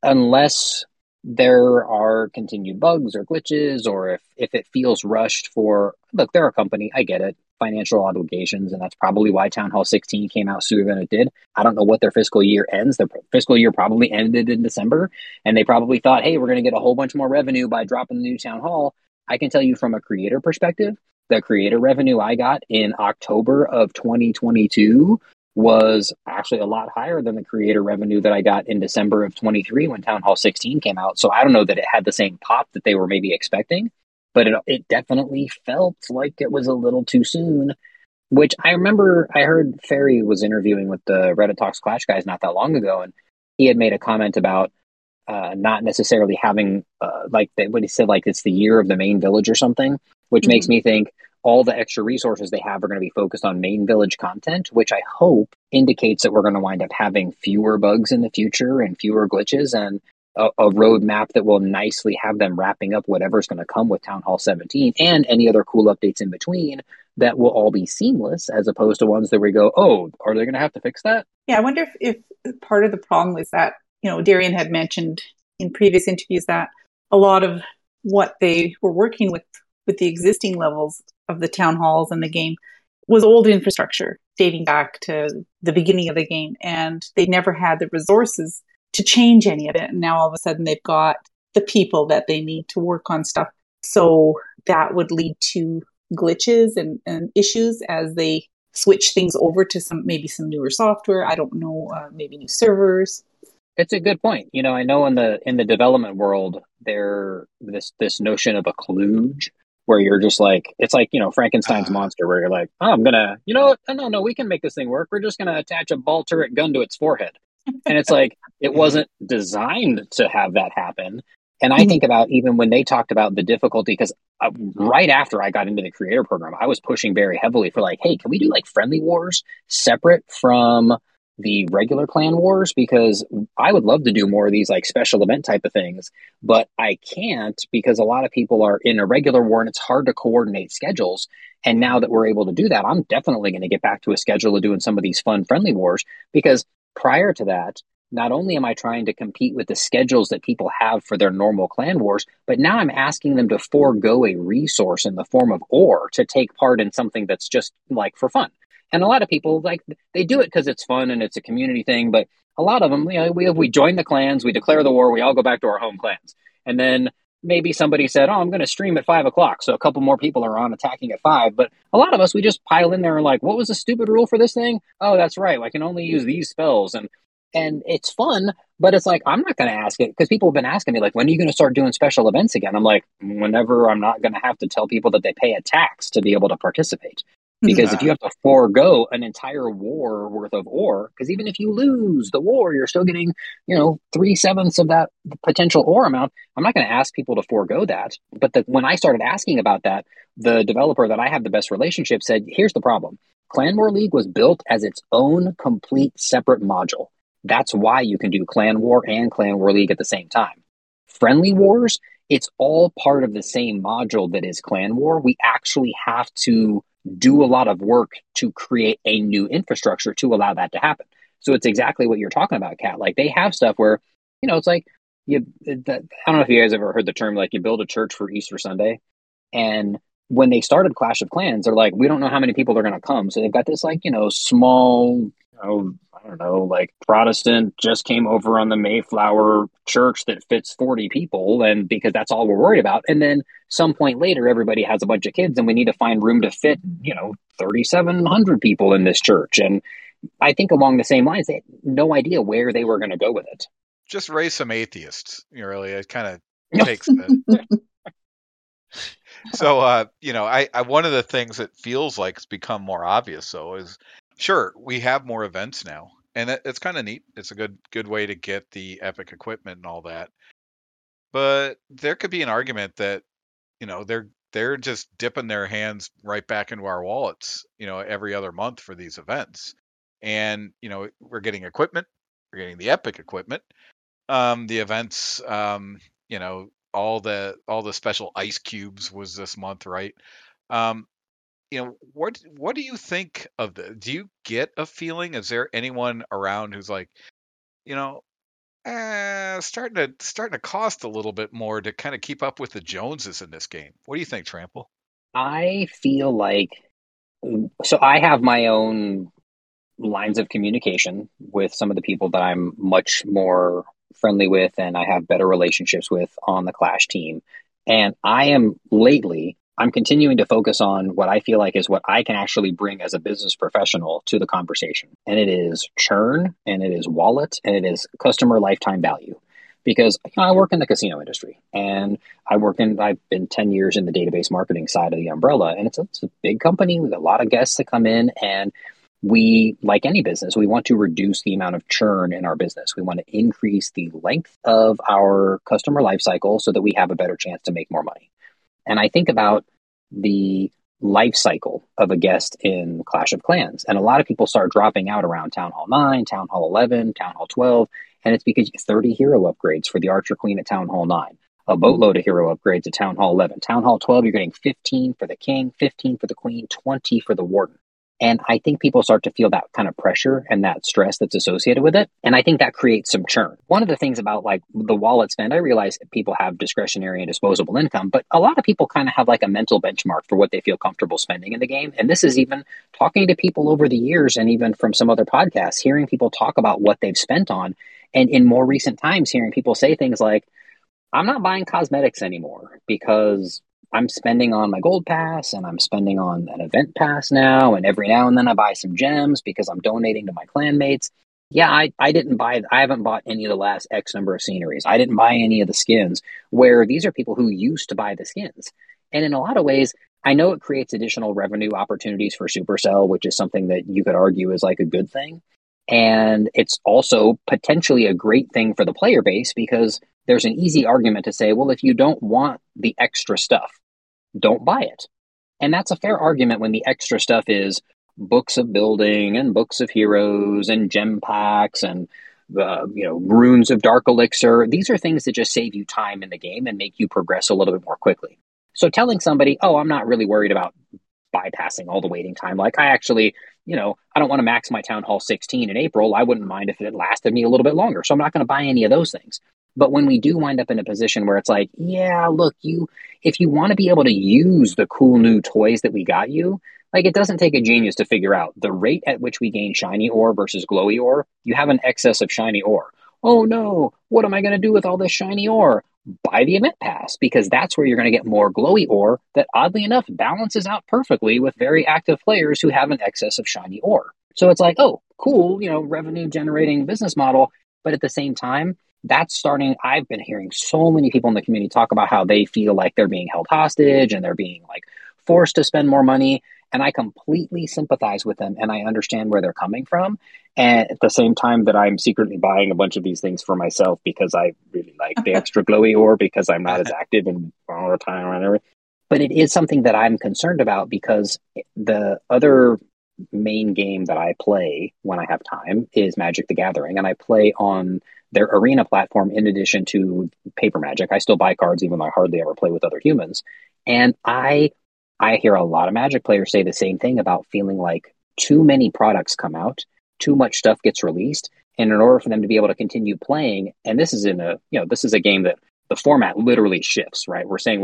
unless there are continued bugs or glitches, or if if it feels rushed for look, they're a company, I get it, financial obligations, and that's probably why Town Hall sixteen came out sooner than it did. I don't know what their fiscal year ends. Their fiscal year probably ended in December, and they probably thought, hey, we're going to get a whole bunch more revenue by dropping the new Town Hall. I can tell you from a creator perspective, the creator revenue I got in October of twenty twenty-two was actually a lot higher than the creator revenue that I got in December of twenty-three when Town Hall sixteen came out. So I don't know that it had the same pop that they were maybe expecting, but it, it definitely felt like it was a little too soon. Which I remember I heard Ferry was interviewing with the Reddit Talks Clash guys not that long ago, and he had made a comment about uh, not necessarily having uh, like they, what he said, like it's the year of the main village or something, which makes Mhm. me think all the extra resources they have are going to be focused on main village content, which I hope indicates that we're going to wind up having fewer bugs in the future and fewer glitches, and a, a roadmap that will nicely have them wrapping up whatever's going to come with Town Hall seventeen and any other cool updates in between that will all be seamless, as opposed to ones that we go, oh, are they going to have to fix that? Yeah, I wonder if, if part of the problem was that, you know, Darian had mentioned in previous interviews that a lot of what they were working with with the existing levels of the town halls and the game was old infrastructure dating back to the beginning of the game, and they never had the resources to change any of it. And now all of a sudden they've got the people that they need to work on stuff. So that would lead to glitches and, and issues as they switch things over to some maybe some newer software. I don't know, uh, maybe new servers. It's a good point. You know, I know in the in the development world, there this this notion of a kludge, where you're just like, it's like, you know, Frankenstein's Uh, monster, where you're like, oh, I'm gonna, you know what? No, no, we can make this thing work. We're just gonna attach a ball turret gun to its forehead, and it's like it mhm. wasn't designed to have that happen. And I Mhm. think about even when they talked about the difficulty, because uh, right after I got into the creator program, I was pushing very heavily for like, hey, can we do like friendly wars separate from the regular clan wars? Because I would love to do more of these like special event type of things, but I can't because a lot of people are in a regular war and it's hard to coordinate schedules. And now that we're able to do that, I'm definitely going to get back to a schedule of doing some of these fun friendly wars, because prior to that, not only am I trying to compete with the schedules that people have for their normal clan wars, but now I'm asking them to forego a resource in the form of ore to take part in something that's just like for fun. And a lot of people, like, they do it because it's fun and it's a community thing, but a lot of them, you know, we we join the clans, we declare the war, we all go back to our home clans, and then maybe somebody said, "Oh, I'm going to stream at five o'clock," so a couple more people are on attacking at five. But a lot of us, we just pile in there and like, "What was the stupid rule for this thing? Oh, that's right, I can only use these spells," and and it's fun, but it's like I'm not going to ask it because people have been asking me like, "When are you going to start doing special events again?" I'm like, whenever I'm not going to have to tell people that they pay a tax to be able to participate. Because if you Uh, have to forego an entire war worth of ore, because even if you lose the war, you're still getting, you know, three sevenths of that potential ore amount. I'm not going to ask people to forego that. But the, when I started asking about that, the developer that I have the best relationship said, here's the problem. Clan War League was built as its own complete separate module. That's why you can do Clan War and Clan War League at the same time. Friendly Wars, it's all part of the same module that is Clan War. We actually have to do a lot of work to create a new infrastructure to allow that to happen. So it's exactly what you're talking about, Kat. Like they have stuff where, you know, it's like you. The, I don't know if you guys ever heard the term like you build a church for Easter Sunday, and when they started Clash of Clans, they're like, we don't know how many people are going to come. So they've got this like, you know, small, you know, I don't know, like Protestant just came over on the Mayflower church that fits forty people. And because that's all we're worried about. And then some point later, everybody has a bunch of kids and we need to find room to fit, you know, thirty-seven hundred people in this church. And I think along the same lines, they had no idea where they were going to go with it. Just raise some atheists, you know, really. It kind of takes the... So, uh, you know, I, I one of the things that feels like it's become more obvious, though, is sure, we have more events now, and it, it's kind of neat. It's a good good way to get the epic equipment and all that. But there could be an argument that, you know, they're they're just dipping their hands right back into our wallets, you know, every other month for these events. And, you know, we're getting equipment, we're getting the epic equipment, um, the events, um, you know, all the all the special ice cubes was this month, right? Um, you know, what what do you think of the? Do you get a feeling? Is there anyone around who's like, you know, uh, starting to starting to cost a little bit more to kind of keep up with the Joneses in this game? What do you think, Trample? I feel like, so I have my own lines of communication with some of the people that I'm much more friendly with and I have better relationships with on the Clash team. And I am lately, I'm continuing to focus on what I feel like is what I can actually bring as a business professional to the conversation. And it is churn, and it is wallet, and it is customer lifetime value. Because you know, I work in the casino industry, and I work in, I've been ten years in the database marketing side of the umbrella, and it's a, it's a big company with a lot of guests that come in, and we, like any business, we want to reduce the amount of churn in our business. We want to increase the length of our customer life cycle so that we have a better chance to make more money. And I think about the life cycle of a guest in Clash of Clans. And a lot of people start dropping out around Town Hall nine, Town Hall eleven, Town Hall twelve. And it's because you get thirty hero upgrades for the Archer Queen at Town Hall nine, a boatload of hero upgrades at Town Hall eleven. Town Hall twelve, you're getting fifteen for the King, fifteen for the Queen, twenty for the Warden. And I think people start to feel that kind of pressure and that stress that's associated with it. And I think that creates some churn. One of the things about like the wallet spend, I realize people have discretionary and disposable income, but a lot of people kind of have like a mental benchmark for what they feel comfortable spending in the game. And this is even talking to people over the years, and even from some other podcasts, hearing people talk about what they've spent on. And in more recent times, hearing people say things like, I'm not buying cosmetics anymore because I'm spending on my gold pass and I'm spending on an event pass now. And every now and then I buy some gems because I'm donating to my clanmates. Yeah, I, I didn't buy, I haven't bought any of the last X number of sceneries. I didn't buy any of the skins, where these are people who used to buy the skins. And in a lot of ways, I know it creates additional revenue opportunities for Supercell, which is something that you could argue is like a good thing. And it's also potentially a great thing for the player base, because there's an easy argument to say, well, if you don't want the extra stuff, don't buy it. And that's a fair argument when the extra stuff is books of building and books of heroes and gem packs and uh, you know, runes of dark elixir. These are things that just save you time in the game and make you progress a little bit more quickly. So telling somebody, oh, I'm not really worried about bypassing all the waiting time. Like I actually, you know, I don't want to max my Town Hall sixteen in April. I wouldn't mind if it lasted me a little bit longer. So I'm not going to buy any of those things. But when we do wind up in a position where it's like, yeah, look, you, if you want to be able to use the cool new toys that we got you, like it doesn't take a genius to figure out the rate at which we gain shiny ore versus glowy ore. You have an excess of shiny ore. Oh no, what am I going to do with all this shiny ore? Buy the event pass, because that's where you're going to get more glowy ore that oddly enough balances out perfectly with very active players who have an excess of shiny ore. So it's like, oh, cool, you know, revenue generating business model. But at the same time, that's starting, I've been hearing so many people in the community talk about how they feel like they're being held hostage and they're being like forced to spend more money. And I completely sympathize with them and I understand where they're coming from. And at the same time that I'm secretly buying a bunch of these things for myself because I really like the extra glowy ore, because I'm not as active and all the time or whatever. But it is something that I'm concerned about, because the other main game that I play when I have time is Magic the Gathering. And I play on their arena platform in addition to paper Magic. I still buy cards even though I hardly ever play with other humans. And I I hear a lot of Magic players say the same thing about feeling like too many products come out, too much stuff gets released, and in order for them to be able to continue playing, and this is in a, you know, this is a game that the format literally shifts, right? We're saying like,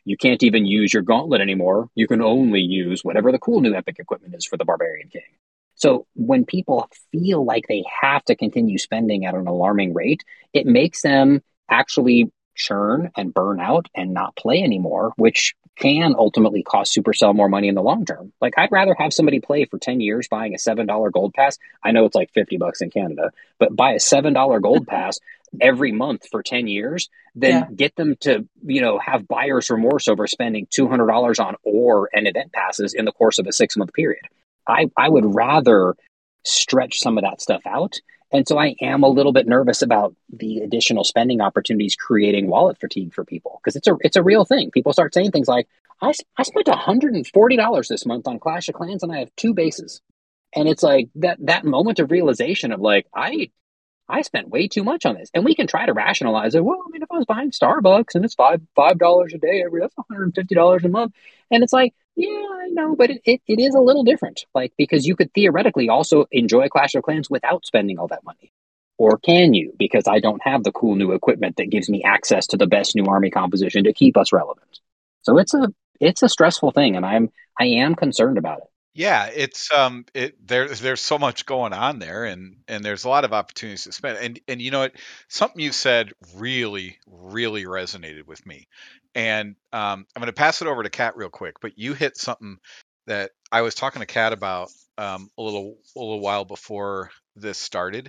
you can't even use your gauntlet anymore. You can only use whatever the cool new epic equipment is for the Barbarian King. So when people feel like they have to continue spending at an alarming rate, it makes them actually churn and burn out and not play anymore, which can ultimately cost Supercell more money in the long term. Like, I'd rather have somebody play for ten years buying a seven dollar gold pass. I know it's like fifty bucks in Canada, but buy a seven dollar gold pass every month for ten years, then yeah. get them to, you know, have buyer's remorse over spending two hundred dollars on ore and event passes in the course of a six month period. I, I would rather stretch some of that stuff out. And so I am a little bit nervous about the additional spending opportunities creating wallet fatigue for people, because it's a it's a real thing. People start saying things like, I, I spent one hundred forty dollars this month on Clash of Clans and I have two bases. And it's like that that moment of realization of like, I I spent way too much on this. And we can try to rationalize it. Well, I mean, if I was buying Starbucks and it's five five dollars a day every, that's one hundred fifty dollars a month. And it's like, yeah, I know, but it, it, it is a little different. Like, because you could theoretically also enjoy Clash of Clans without spending all that money. Or can you? Because I don't have the cool new equipment that gives me access to the best new army composition to keep us relevant. So it's a it's a stressful thing, and I'm I am concerned about it. Yeah, it's um, it there's there's so much going on there, and and there's a lot of opportunities to spend. And and you know what, something you said really really resonated with me, and um, I'm going to pass it over to Kat real quick. But you hit something that I was talking to Kat about um a little a little while before this started.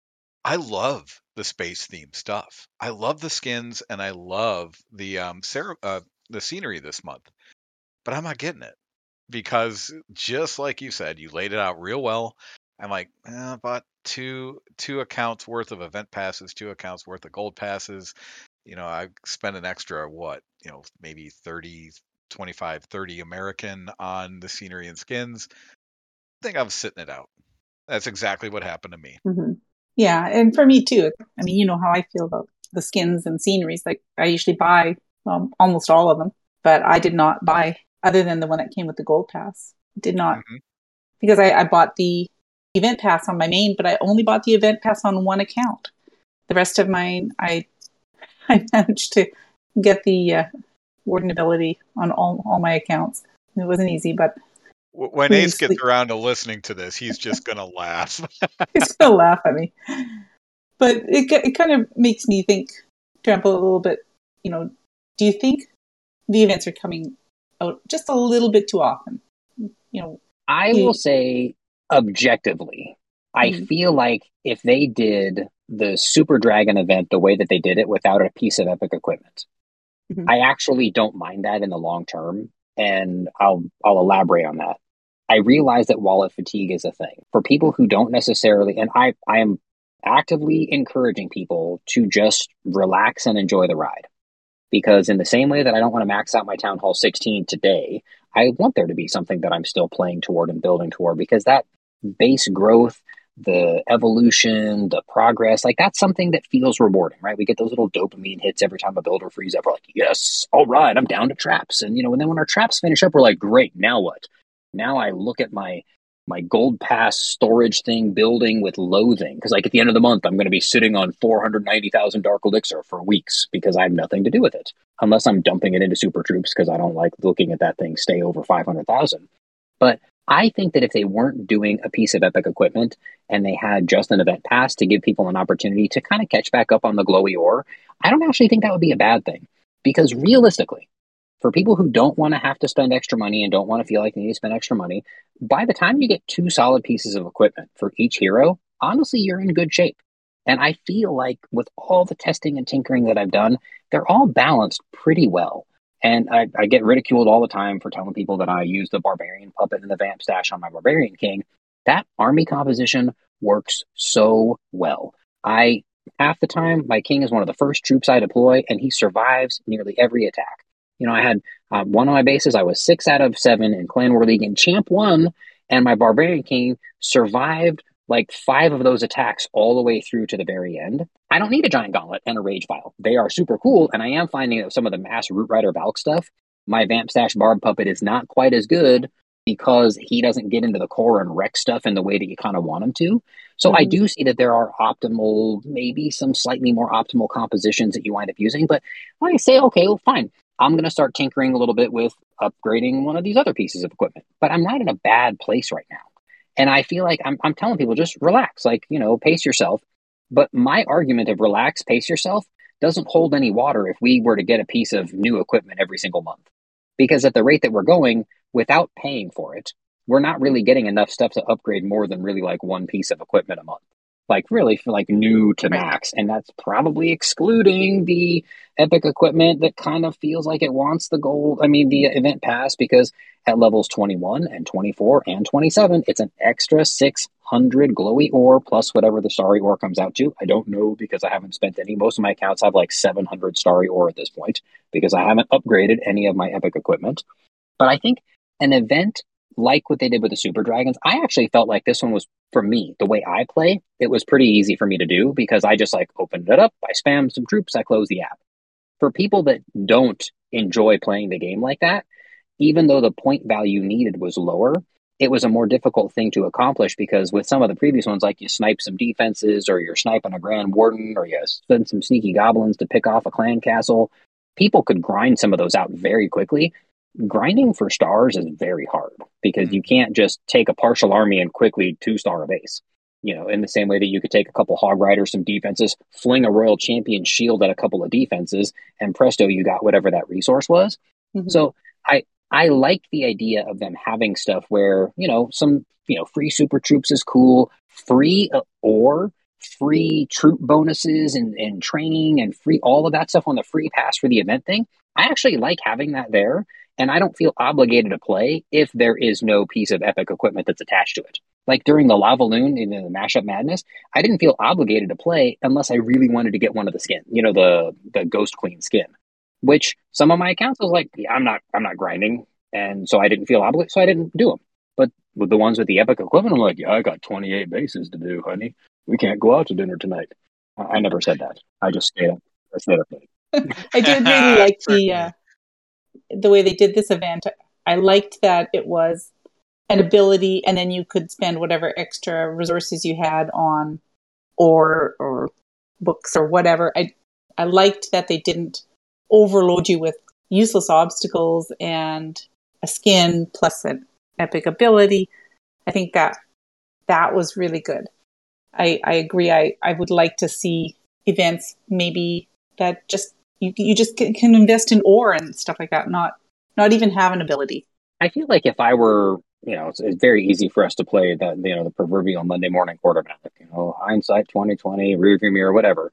I love the space theme stuff. I love the skins, and I love the um Sarah, uh, the scenery this month, but I'm not getting it. Because just like you said, you laid it out real well. I'm like, eh, I bought two two accounts worth of event passes, two accounts worth of gold passes. You know, I spent an extra, what, you know, maybe thirty, twenty-five, thirty American on the scenery and skins. I think I'm sitting it out. That's exactly what happened to me. Mm-hmm. Yeah, and for me too. I mean, you know how I feel about the skins and sceneries. Like, I usually buy um, almost all of them, but I did not buy, other than the one that came with the gold pass. Did not, mm-hmm. because I, I bought the event pass on my main, but I only bought the event pass on one account. The rest of mine, I I managed to get the uh, warden ability on all, all my accounts. It wasn't easy, but when Ace gets sleep. around to listening to this, he's just gonna laugh. He's gonna laugh at me. But it it kind of makes me think, Trample, a little bit. You know, do you think the events are coming out just a little bit too often? You know, I will say objectively, I mm-hmm. feel like if they did the Super Dragon event the way that they did it without a piece of epic equipment, mm-hmm. I actually don't mind that in the long term, and I'll I'll elaborate on that. I realize that wallet fatigue is a thing for people who don't necessarily, and I I am actively encouraging people to just relax and enjoy the ride. Because in the same way that I don't want to max out my Town Hall sixteen today, I want there to be something that I'm still playing toward and building toward, because that base growth, the evolution, the progress, like that's something that feels rewarding, right? We get those little dopamine hits every time a builder frees up. We're like, yes, all right, I'm down to traps. And, you know, and then when our traps finish up, we're like, great, now what? Now I look at my my gold pass storage thing building with loathing, because like at the end of the month, I'm going to be sitting on four hundred ninety thousand Dark Elixir for weeks because I have nothing to do with it, unless I'm dumping it into Super Troops because I don't like looking at that thing stay over five hundred thousand. But I think that if they weren't doing a piece of epic equipment and they had just an event pass to give people an opportunity to kind of catch back up on the glowy ore, I don't actually think that would be a bad thing. Because realistically, for people who don't want to have to spend extra money and don't want to feel like they need to spend extra money, by the time you get two solid pieces of equipment for each hero, honestly, you're in good shape. And I feel like with all the testing and tinkering that I've done, they're all balanced pretty well. And I, I get ridiculed all the time for telling people that I use the Barbarian Puppet and the Vamp Stash on my Barbarian King. That army composition works so well. I, half the time, my King is one of the first troops I deploy, and he survives nearly every attack. You know, I had uh, one of my bases, I was six out of seven in Clan War League, and Champ one, and my Barbarian King survived like five of those attacks all the way through to the very end. I don't need a Giant Gauntlet and a Rage Vial. They are super cool, and I am finding that some of the mass Root Rider Valk stuff, my Vamp Stash Barb Puppet is not quite as good because he doesn't get into the core and wreck stuff in the way that you kind of want him to. So mm-hmm. I do see that there are optimal, maybe some slightly more optimal compositions that you wind up using, but I say, okay, well, fine. I'm going to start tinkering a little bit with upgrading one of these other pieces of equipment. But I'm not in a bad place right now. And I feel like I'm, I'm telling people, just relax, like, you know, pace yourself. But my argument of relax, pace yourself doesn't hold any water if we were to get a piece of new equipment every single month. Because at the rate that we're going, without paying for it, we're not really getting enough stuff to upgrade more than really like one piece of equipment a month. Like really for like new to Right. max. And that's probably excluding the Epic equipment that kind of feels like it wants the gold. I mean, the event pass, because at levels twenty-one and twenty-four and twenty-seven, it's an extra six hundred glowy ore plus whatever the starry ore comes out to. I don't know because I haven't spent any. Most of my accounts have like seven hundred starry ore at this point because I haven't upgraded any of my Epic equipment. But I think an event like what they did with the Super Dragons, I actually felt like this one was, for me, the way I play, it was pretty easy for me to do because I just like opened it up, I spammed some troops, I closed the app. For people that don't enjoy playing the game like that, even though the point value needed was lower, it was a more difficult thing to accomplish because with some of the previous ones, like you snipe some defenses or you're sniping a Grand Warden or you send some sneaky goblins to pick off a clan castle, people could grind some of those out very quickly. Grinding for stars is very hard because you can't just take a partial army and quickly two-star a base. You know, in the same way that you could take a couple Hog Riders, some defenses, fling a Royal Champion shield at a couple of defenses, and presto, you got whatever that resource was. Mm-hmm. So I I like the idea of them having stuff where, you know, some, you know, free super troops is cool, free uh, or free troop bonuses and, and training and free all of that stuff on the free pass for the event thing. I actually like having that there. And I don't feel obligated to play if there is no piece of Epic equipment that's attached to it. Like during the Lavaloon in the Mashup Madness, I didn't feel obligated to play unless I really wanted to get one of the skin, you know, the the Ghost Queen skin, which some of my accounts was like, yeah, I'm not, I'm not grinding. And so I didn't feel obligated, so I didn't do them. But with the ones with the Epic equipment, I'm like, yeah, I got twenty-eight bases to do, honey. We can't go out to dinner tonight. I, I never said that. I just stayed up. I stayed up late. I did really like the... Uh... the way they did this event. I liked that it was an ability and then you could spend whatever extra resources you had on or or books or whatever. I I liked that they didn't overload you with useless obstacles and a skin plus an epic ability. I think that that was really good. I, I agree. I, I would like to see events maybe that just You you just can invest in ore and stuff like that, not not even have an ability. I feel like if I were, you know, it's, it's very easy for us to play that, you know, the proverbial Monday morning quarterback, you know, hindsight twenty twenty, rearview mirror, whatever.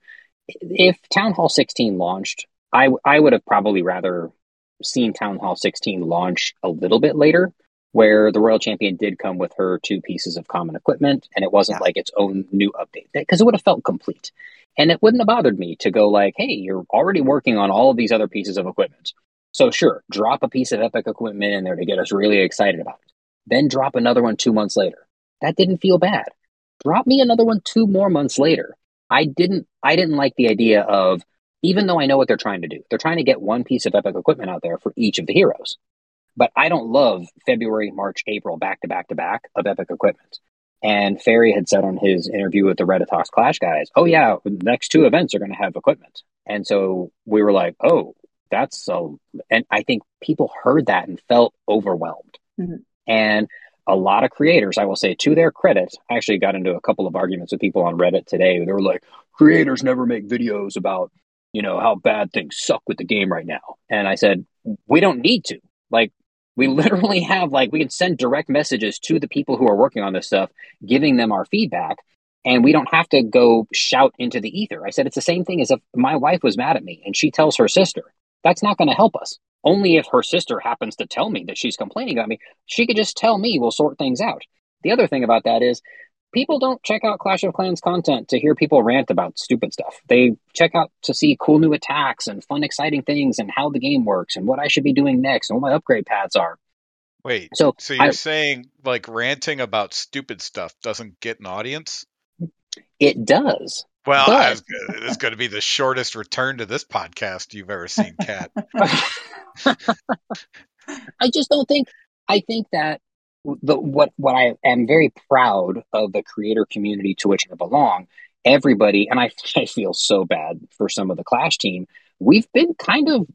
If Town Hall sixteen launched, I I would have probably rather seen Town Hall sixteen launch a little bit later, where the Royal Champion did come with her two pieces of common equipment, and it wasn't yeah. like its own new update, because it would have felt complete. And it wouldn't have bothered me to go like, hey, you're already working on all of these other pieces of equipment. So sure, drop a piece of Epic equipment in there to get us really excited about it. Then drop another one two months later. That didn't feel bad. Drop me another one two more months later. I didn't I didn't like the idea of, even though I know what they're trying to do, they're trying to get one piece of Epic equipment out there for each of the heroes. But I don't love February, March, April, back to back to back of Epic equipment. And Ferry had said on his interview with the Redditox Clash guys, oh yeah, the next two events are going to have equipment. And so we were like, oh, that's so... And I think people heard that and felt overwhelmed. Mm-hmm. And a lot of creators, I will say to their credit, I actually got into a couple of arguments with people on Reddit today. They were like, creators never make videos about, you know, how bad things suck with the game right now. And I said, we don't need to. Like, we literally have, like, we can send direct messages to the people who are working on this stuff, giving them our feedback, and we don't have to go shout into the ether. I said, it's the same thing as if my wife was mad at me and she tells her sister. That's not going to help us. Only if her sister happens to tell me that she's complaining about me. She could just tell me, we'll sort things out. The other thing about that is, people don't check out Clash of Clans content to hear people rant about stupid stuff. They check out to see cool new attacks and fun, exciting things and how the game works and what I should be doing next and what my upgrade paths are. Wait, so, so you're I, saying like ranting about stupid stuff doesn't get an audience? It does. Well, but... I was, it's going to be the shortest return to this podcast you've ever seen, Kat. I just don't think, I think that The, what what I am very proud of the creator community to which I belong, everybody, and I, I feel so bad for some of the Clash team, we've been kind of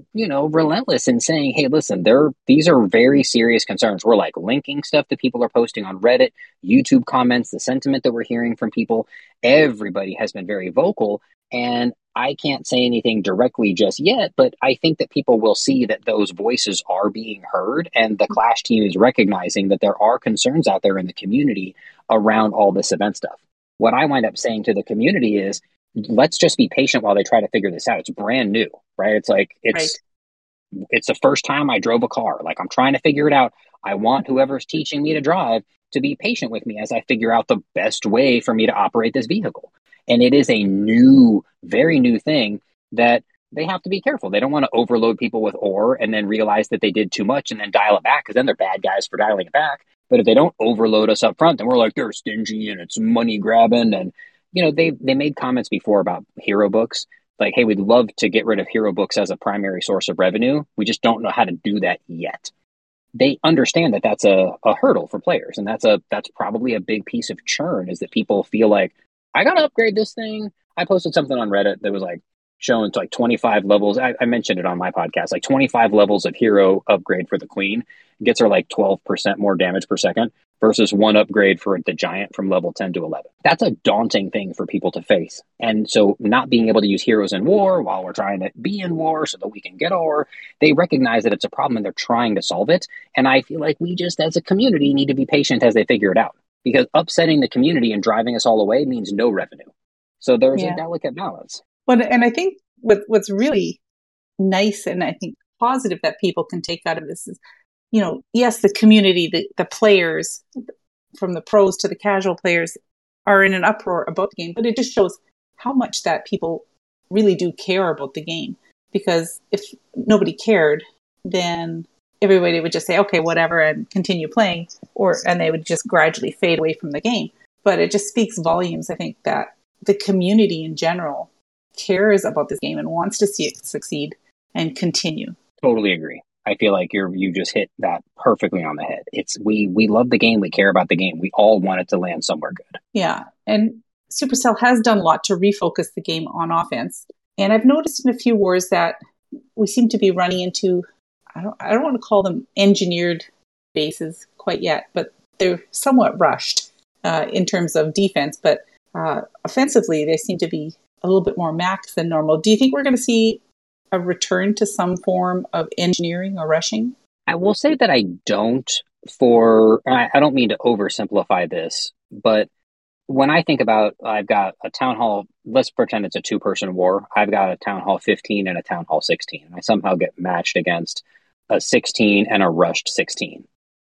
you know, relentless in saying, hey, listen, there, these are very serious concerns. We're like linking stuff that people are posting on Reddit, YouTube comments, the sentiment that we're hearing from people. Everybody has been very vocal. And I can't say anything directly just yet, but I think that people will see that those voices are being heard, and the Clash team is recognizing that there are concerns out there in the community around all this event stuff. What I wind up saying to the community is, let's just be patient while they try to figure this out. It's brand new, right? It's like, it's, right. it's the first time I drove a car. Like, I'm trying to figure it out. I want whoever's teaching me to drive to be patient with me as I figure out the best way for me to operate this vehicle. And it is a new, very new thing that they have to be careful. They don't want to overload people with ore and then realize that they did too much and then dial it back, because then they're bad guys for dialing it back. But if they don't overload us up front, then we're like, they're stingy and it's money grabbing. And, you know, they they made comments before about hero books. Like, hey, we'd love to get rid of hero books as a primary source of revenue. We just don't know how to do that yet. They understand that that's a, a hurdle for players. And that's a that's probably a big piece of churn, is that people feel like, I got to upgrade this thing. I posted something on Reddit that was like showing to like twenty-five levels. I, I mentioned it on my podcast, like twenty-five levels of hero upgrade for the queen gets her like twelve percent more damage per second versus one upgrade for the giant from level ten to eleven. That's a daunting thing for people to face. And so not being able to use heroes in war while we're trying to be in war so that we can get ore, they recognize that it's a problem and they're trying to solve it. And I feel like we just as a community need to be patient as they figure it out. Because upsetting the community and driving us all away means no revenue. So there's yeah. a delicate balance. Well, and I think what what's really nice and I think positive that people can take out of this is, you know, yes, the community, the, the players, from the pros to the casual players, are in an uproar about the game. But it just shows how much that people really do care about the game. Because if nobody cared, then everybody would just say, okay, whatever, and continue playing, or and they would just gradually fade away from the game. But it just speaks volumes, I think, that the community in general cares about this game and wants to see it succeed and continue. Totally agree. I feel like you're you just hit that perfectly on the head. It's we we love the game, we care about the game. We all want it to land somewhere good. Yeah. And Supercell has done a lot to refocus the game on offense. And I've noticed in a few wars that we seem to be running into I don't I don't want to call them engineered bases quite yet, but they're somewhat rushed uh, in terms of defense. But uh, offensively, they seem to be a little bit more max than normal. Do you think we're going to see a return to some form of engineering or rushing? I will say that I don't for, I, I don't mean to oversimplify this, but when I think about, I've got a town hall, let's pretend it's a two person war. I've got a town hall fifteen and a town hall sixteen. And I somehow get matched against a sixteen and a rushed sixteen.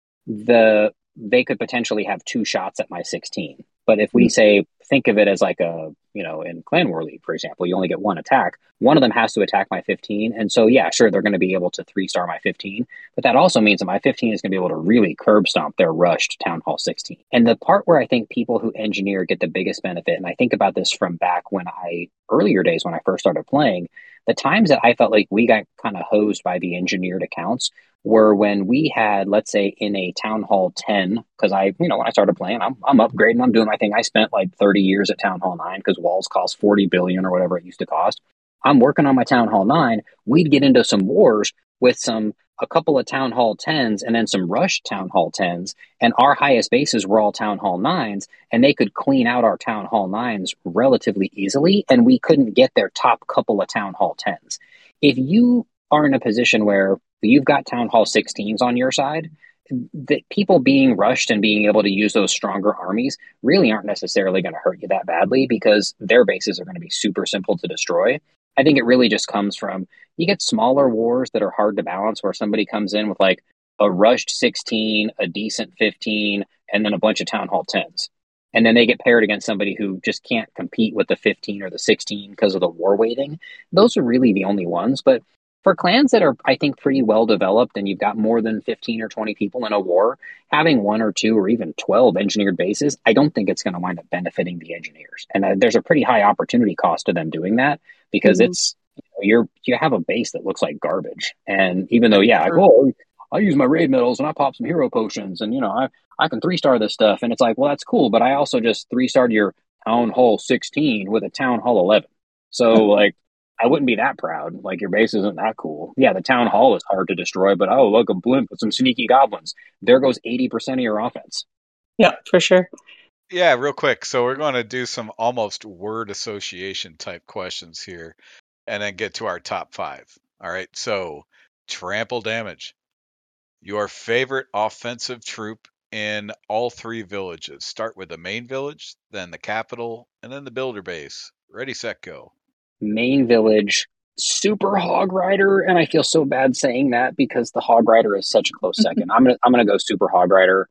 The they could potentially have two shots at my sixteen. But if we say, think of it as like a, you know, in Clan War League, for example, you only get one attack. One of them has to attack my fifteen. And so, yeah, sure, they're going to be able to three-star my fifteen. But that also means that my fifteen is going to be able to really curb stomp their rushed Town Hall sixteen. And the part where I think people who engineer get the biggest benefit, and I think about this from back when I, earlier days when I first started playing, the times that I felt like we got kind of hosed by the engineered accounts were when we had, let's say, in a Town Hall ten, because I, you know, when I started playing, I'm, I'm upgrading, I'm doing my thing. I spent like thirty years at Town Hall nine because walls cost forty billion or whatever it used to cost. I'm working on my Town Hall nine. We'd get into some wars with some, a couple of Town Hall tens and then some rushed Town Hall tens. And our highest bases were all Town Hall nines, and they could clean out our Town Hall nines relatively easily. And we couldn't get their top couple of Town Hall tens. If you are in a position where you've got Town Hall sixteens on your side, the people being rushed and being able to use those stronger armies really aren't necessarily going to hurt you that badly because their bases are going to be super simple to destroy. I think it really just comes from, you get smaller wars that are hard to balance where somebody comes in with like a rushed sixteen, a decent fifteen, and then a bunch of Town Hall tens. And then they get paired against somebody who just can't compete with the fifteen or the sixteen because of the war weighting. Those are really the only ones. But for clans that are, I think, pretty well developed and you've got more than fifteen or twenty people in a war, having one or two or even twelve engineered bases, I don't think it's going to wind up benefiting the engineers. And uh, there's a pretty high opportunity cost to them doing that because mm-hmm. it's, you know, you're, you have a base that looks like garbage. And even though, yeah, sure. I go, I use my raid medals and I pop some hero potions and, you know, I, I can three-star this stuff. And it's like, well, that's cool. But I also just three-starred your Town Hall sixteen with a Town Hall eleven. So like, I wouldn't be that proud. Like, your base isn't that cool. Yeah, the town hall is hard to destroy, but oh, look, a blimp with some sneaky goblins. There goes eighty percent of your offense. Yeah, for sure. Yeah, real quick. So we're going to do some almost word association type questions here and then get to our top five. All right. So, trample damage. Your favorite offensive troop in all three villages. Start with the main village, then the capital, and then the builder base. Ready, set, go. Main village, super hog rider, and I feel so bad saying that because the hog rider is such a close second. I'm gonna I'm gonna go super hog rider.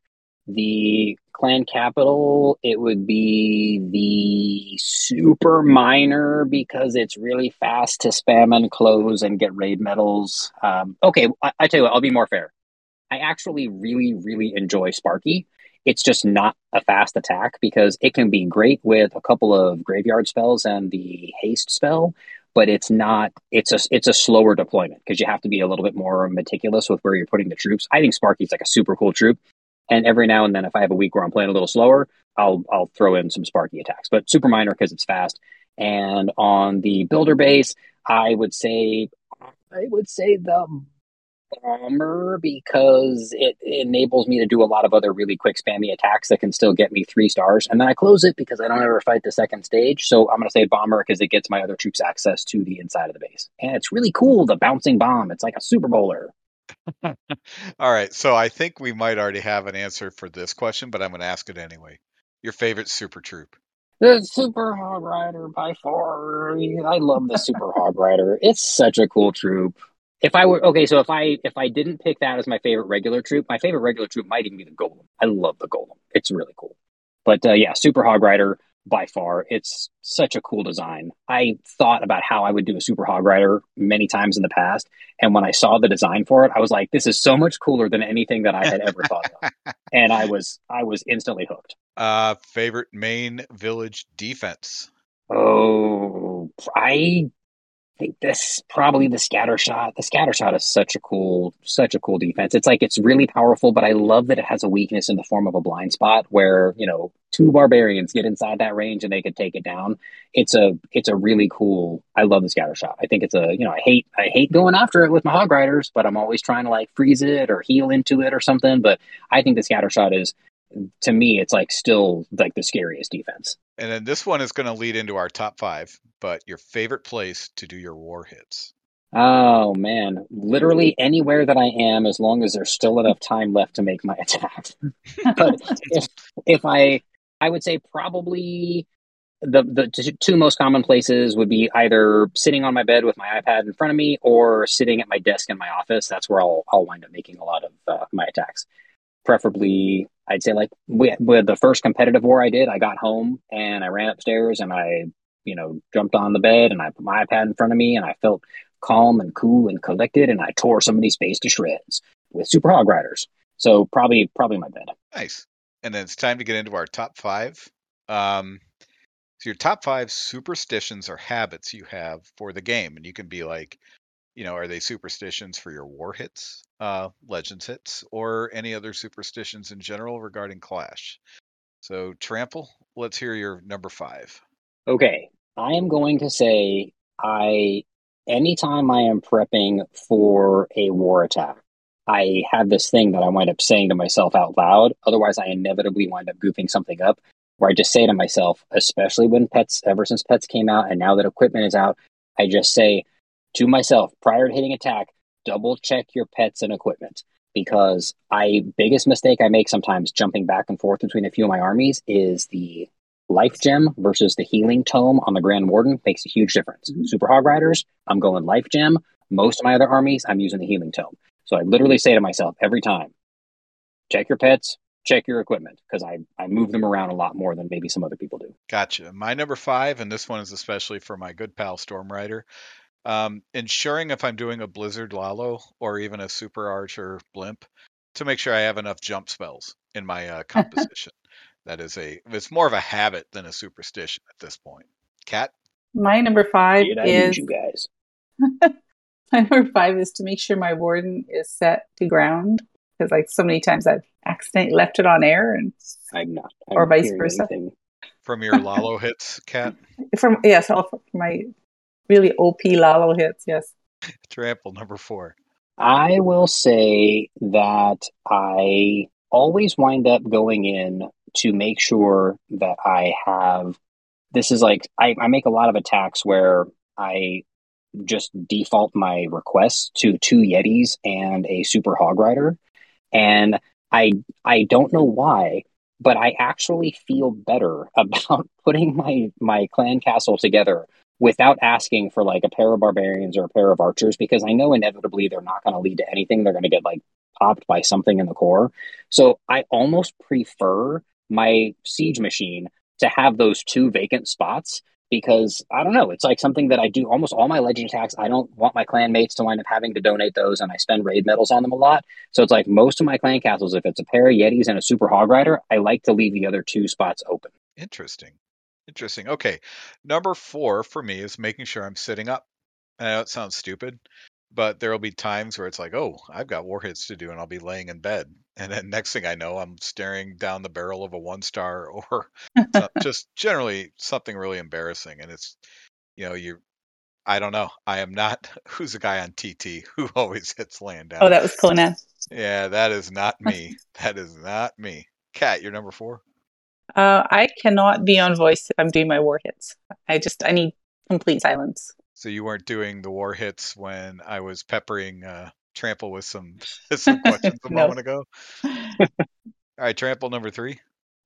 The clan capital, it would be the super miner because it's really fast to spam and close and get raid medals. Um, okay, I, I tell you what, I'll be more fair. I actually really, really enjoy Sparky. It's just not a fast attack because it can be great with a couple of graveyard spells and the haste spell, but it's not. It's a it's a slower deployment because you have to be a little bit more meticulous with where you're putting the troops. I think Sparky's like a super cool troop, and every now and then, if I have a week where I'm playing a little slower, I'll I'll throw in some Sparky attacks. But super minor because it's fast. And on the builder base, I would say I would say the Bomber because it enables me to do a lot of other really quick spammy attacks that can still get me three stars. And then I close it because I don't ever fight the second stage. So I'm going to say Bomber because it gets my other troops access to the inside of the base. And it's really cool, the bouncing bomb. It's like a super bowler. All right. So I think we might already have an answer for this question, but I'm going to ask it anyway. Your favorite super troop? The Super Hog Rider by far. I love the Super Hog Rider. It's such a cool troop. If I were okay, so if I if I didn't pick that as my favorite regular troop, my favorite regular troop might even be the Golem. I love the Golem; it's really cool. But uh, yeah, Super Hog Rider by far. It's such a cool design. I thought about how I would do a Super Hog Rider many times in the past, and when I saw the design for it, I was like, "This is so much cooler than anything that I had ever thought of," and I was I was instantly hooked. Uh, favorite main village defense? Oh, I. I think this probably the scatter shot. The scatter shot is such a cool, such a cool defense. It's like it's really powerful, but I love that it has a weakness in the form of a blind spot where, you know, two barbarians get inside that range and they could take it down. It's a it's a really cool. I love the scatter shot. I think it's a, you know, I hate I hate going after it with my hog riders, but I'm always trying to like freeze it or heal into it or something. But I think the scatter shot is, to me, it's like still like the scariest defense. And then this one is going to lead into our top five, but your favorite place to do your war hits? Oh man, literally anywhere that I am, as long as there's still enough time left to make my attack. But if if I, I would say probably the the t- two most common places would be either sitting on my bed with my iPad in front of me, or sitting at my desk in my office. That's where I'll I'll wind up making a lot of uh, my attacks. Preferably, I'd say like with, with the first competitive war I did, I got home and I ran upstairs and I, you know, jumped on the bed and I put my iPad in front of me and I felt calm and cool and collected and I tore somebody's face to shreds with Super Hog Riders. So probably, probably my bed. Nice. And then it's time to get into our top five. Um, so your top five superstitions or habits you have for the game, and you can be like, you know, are they superstitions for your war hits, uh, legends hits, or any other superstitions in general regarding Clash? So, Trample, let's hear your number five. Okay, I am going to say I, anytime I am prepping for a war attack, I have this thing that I wind up saying to myself out loud. Otherwise, I inevitably wind up goofing something up where I just say to myself, especially when pets, ever since pets came out and now that equipment is out, I just say to myself, prior to hitting attack, double check your pets and equipment. Because I biggest mistake I make sometimes jumping back and forth between a few of my armies is the life gem versus the healing tome on the Grand Warden makes a huge difference. Mm-hmm. Super Hog Riders, I'm going life gem. Most of my other armies, I'm using the healing tome. So I literally say to myself every time, check your pets, check your equipment, because I, I move them around a lot more than maybe some other people do. Gotcha. My number five, and this one is especially for my good pal Storm Rider, um, ensuring if I'm doing a Blizzard Lalo or even a Super Archer Blimp to make sure I have enough jump spells in my uh, composition. That is a, it's more of a habit than a superstition at this point. Kat? My number five Did I is... lose you guys? My number five is to make sure my Warden is set to ground. Because like so many times I've accidentally left it on air, and I'm not. I'm or not vice hearing versa. anything. From your Lalo hits, Kat? From yes, all from my really O P Lalo hits, yes. Trample number four. I will say that I always wind up going in to make sure that I have. This is like, I, I make a lot of attacks where I just default my requests to two Yetis and a Super Hog Rider. And I I don't know why, but I actually feel better about putting my, my clan castle together without asking for like a pair of barbarians or a pair of archers, because I know inevitably they're not going to lead to anything. They're going to get like popped by something in the core. So I almost prefer my siege machine to have those two vacant spots, because I don't know, it's like something that I do almost all my legend attacks. I don't want my clan mates to wind up having to donate those, and I spend raid medals on them a lot. So it's like most of my clan castles, if it's a pair of Yetis and a Super Hog Rider, I like to leave the other two spots open. Interesting. Interesting. Okay. Number four for me is making sure I'm sitting up. I know it sounds stupid, but there will be times where it's like, oh, I've got war hits to do, and I'll be laying in bed. And then next thing I know, I'm staring down the barrel of a one star or so- just generally something really embarrassing. And it's, you know, you, I don't know. I am not, who's the guy on T T who always hits laying down? Oh, that was Conan. Yeah, that is not me. That is not me. Kat, you're number four. Uh, I cannot be on voice if I'm doing my war hits. I just, I need complete silence. So you weren't doing the war hits when I was peppering uh, Trample with some some questions a No. moment ago. All right, Trample number three.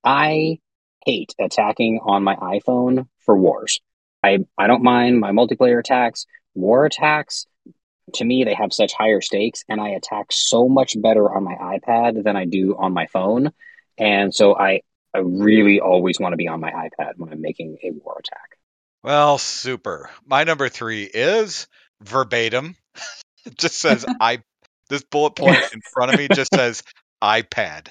I hate attacking on my iPhone for wars. I, I don't mind my multiplayer attacks. War attacks, to me, they have such higher stakes, and I attack so much better on my iPad than I do on my phone. And so I, I really always want to be on my iPad when I'm making a war attack. Well, super. My number three is verbatim. It just says I. This bullet point in front of me just says iPad.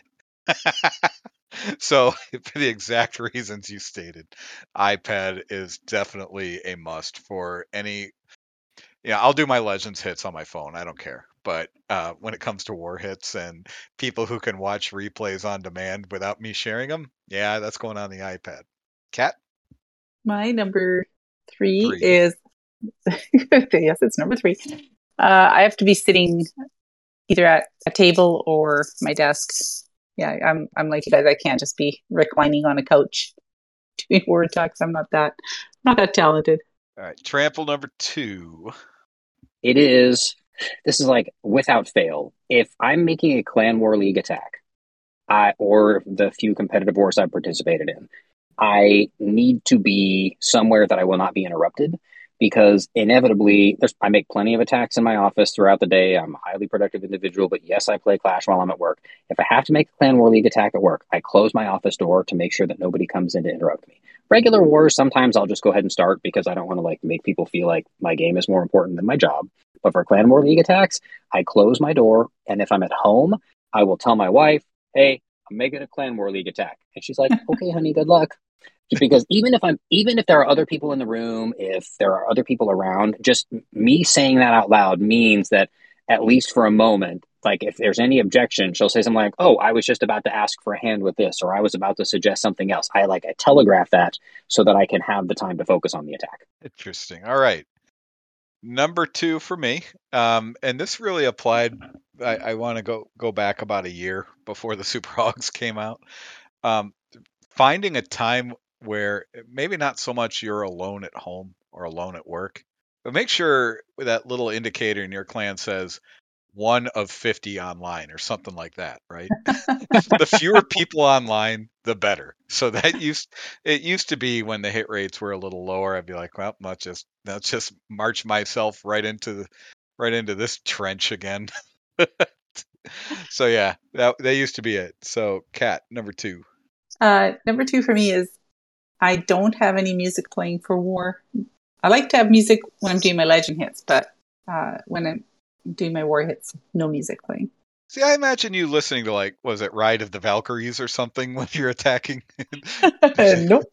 So for the exact reasons you stated, iPad is definitely a must for any. Yeah, I'll do my Legends hits on my phone. I don't care. But uh, when it comes to war hits and people who can watch replays on demand without me sharing them, yeah, that's going on the iPad. Kat? My number three, Three. is, yes, it's number three. Uh, I have to be sitting either at a table or my desk. Yeah, I'm I'm like you guys. I can't just be reclining on a couch doing war attacks. I'm not that not that talented. All right, Trample number two. It is, this is like without fail. If I'm making a Clan War League attack, I, or the few competitive wars I've participated in, I need to be somewhere that I will not be interrupted, because inevitably, there's, I make plenty of attacks in my office throughout the day. I'm a highly productive individual, but yes, I play Clash while I'm at work. If I have to make a Clan War League attack at work, I close my office door to make sure that nobody comes in to interrupt me. Regular wars, sometimes I'll just go ahead and start because I don't want to like make people feel like my game is more important than my job. But for Clan War League attacks, I close my door, and if I'm at home, I will tell my wife, hey, I'm making a Clan War League attack. And she's like, okay, honey, good luck. Because even if I'm, even if there are other people in the room, if there are other people around, just me saying that out loud means that at least for a moment, like if there's any objection, she'll say something like, oh, I was just about to ask for a hand with this, or I was about to suggest something else. I like, I telegraph that so that I can have the time to focus on the attack. Interesting. All right. Number two for me, um, and this really applied. I, I want to go go back about a year before the Super Hogs came out. Um, finding a time where maybe not so much you're alone at home or alone at work, but make sure that little indicator in your clan says one of fifty online or something like that, right? The fewer people online, the better. So that used it used to be when the hit rates were a little lower, I'd be like, well, let's just let's just march myself right into the right into this trench again. So yeah, that that used to be it. So Kat, number two. Uh, number two for me is I don't have any music playing for war. I like to have music when I'm doing my legend hits, but uh, when I'm doing my war hits, no music playing. See, I imagine you listening to like, was it Ride of the Valkyries or something when you're attacking? Nope.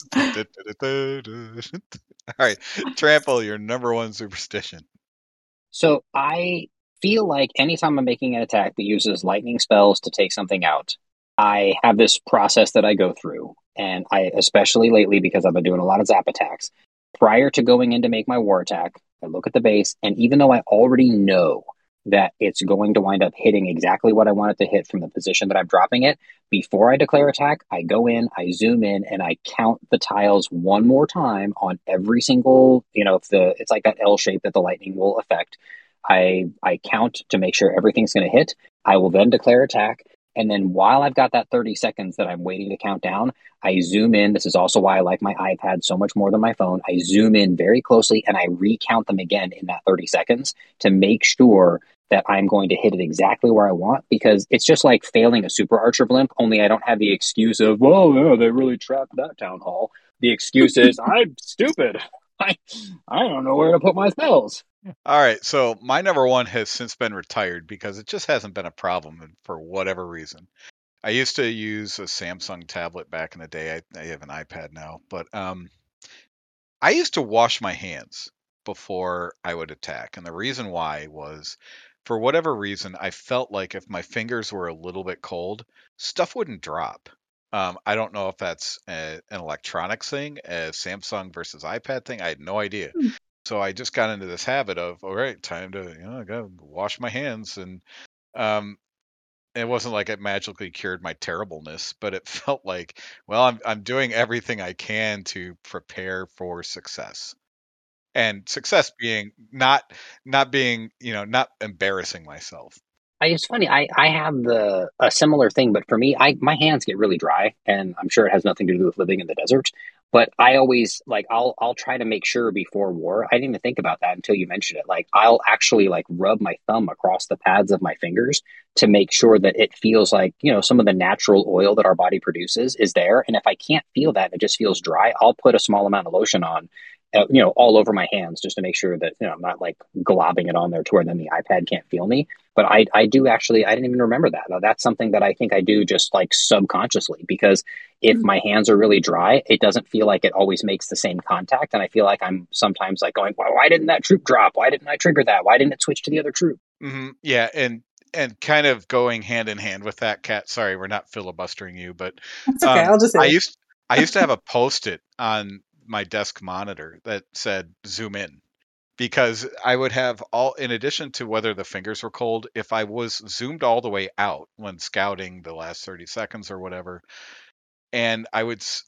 All right, Trample, your number one superstition. So I feel like anytime I'm making an attack that uses lightning spells to take something out, I have this process that I go through. And I, especially lately, because I've been doing a lot of zap attacks, prior to going in to make my war attack, I look at the base, and even though I already know that it's going to wind up hitting exactly what I want it to hit from the position that I'm dropping it, before I declare attack, I go in, I zoom in, and I count the tiles one more time on every single, you know, if the it's like that L shape that the lightning will affect. I I count to make sure everything's going to hit. I will then declare attack. And then while I've got that thirty seconds that I'm waiting to count down, I zoom in. This is also why I like my iPad so much more than my phone. I zoom in very closely and I recount them again in that thirty seconds to make sure that I'm going to hit it exactly where I want, because it's just like failing a super archer blimp, only I don't have the excuse of, well, yeah, they really trapped that town hall. The excuse is, I'm stupid. I, I don't know where to put my spells. All right, so my number one has since been retired because it just hasn't been a problem for whatever reason. I used to use a Samsung tablet back in the day. I, I have an iPad now, but um, I used to wash my hands before I would attack. And the reason why was, for whatever reason, I felt like if my fingers were a little bit cold, stuff wouldn't drop. Um, I don't know if that's a, an electronics thing, a Samsung versus iPad thing. I had no idea. Hmm. So I just got into this habit of, all right, time to, you know, I gotta wash my hands. And um, it wasn't like it magically cured my terribleness, but it felt like, well, I'm I'm doing everything I can to prepare for success. And success being not not being, you know, not embarrassing myself. I, it's funny. I, I have the a similar thing, but for me, I my hands get really dry, and I'm sure it has nothing to do with living in the desert. But I always like I'll I'll try to make sure before war. I didn't even think about that until you mentioned it. Like I'll actually like rub my thumb across the pads of my fingers to make sure that it feels like, you know, some of the natural oil that our body produces is there. And if I can't feel that, it just feels dry, I'll put a small amount of lotion on, uh, you know, all over my hands just to make sure that, you know, I'm not like globbing it on there to where then the iPad can't feel me. But I, I do actually, I didn't even remember that. Now, that's something that I think I do just like subconsciously, because if Mm. my hands are really dry, it doesn't feel like it always makes the same contact. And I feel like I'm sometimes like going, why, why didn't that troop drop? Why didn't I trigger that? Why didn't it switch to the other troop? hmm Yeah, and and kind of going hand in hand with that, Kat. Sorry, we're not filibustering you, but That's okay. um, I'll just I say. used I used to have a post-it on my desk monitor that said zoom in, because I would have all, in addition to whether the fingers were cold, if I was zoomed all the way out when scouting the last thirty seconds or whatever, and I would, s-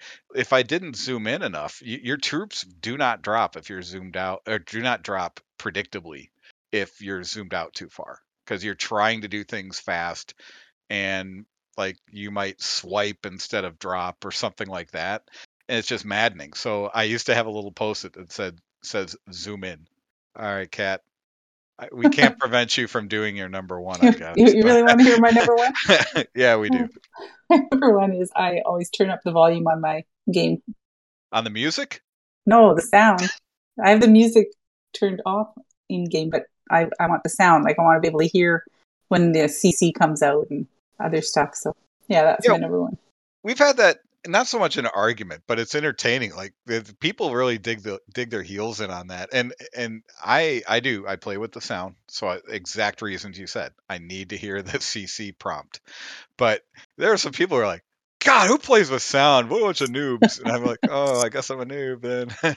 if I didn't zoom in enough, y- your troops do not drop if you're zoomed out, or do not drop predictably if you're zoomed out too far, because you're trying to do things fast, and like you might swipe instead of drop or something like that. And it's just maddening. So I used to have a little post-it that said says zoom in. All right, Kat. I- We can't prevent you from doing your number one, I You, guess. you you really want to hear my number one? Yeah, we do. My number one is I always turn up the volume on my game. On the music? No, the sound. I have the music turned off in game, but I, I want the sound. Like I want to be able to hear when the C C comes out and other stuff. So yeah, that's You my know, number one. we've had that, not so much an argument, but it's entertaining. Like the the people really dig the dig their heels in on that, and and I I do I play with the sound, so I, exact reasons you said. I need to hear the C C prompt, but there are some people who are like, God, who plays with sound? What a bunch of noobs! And I'm like, oh, I guess I'm a noob then.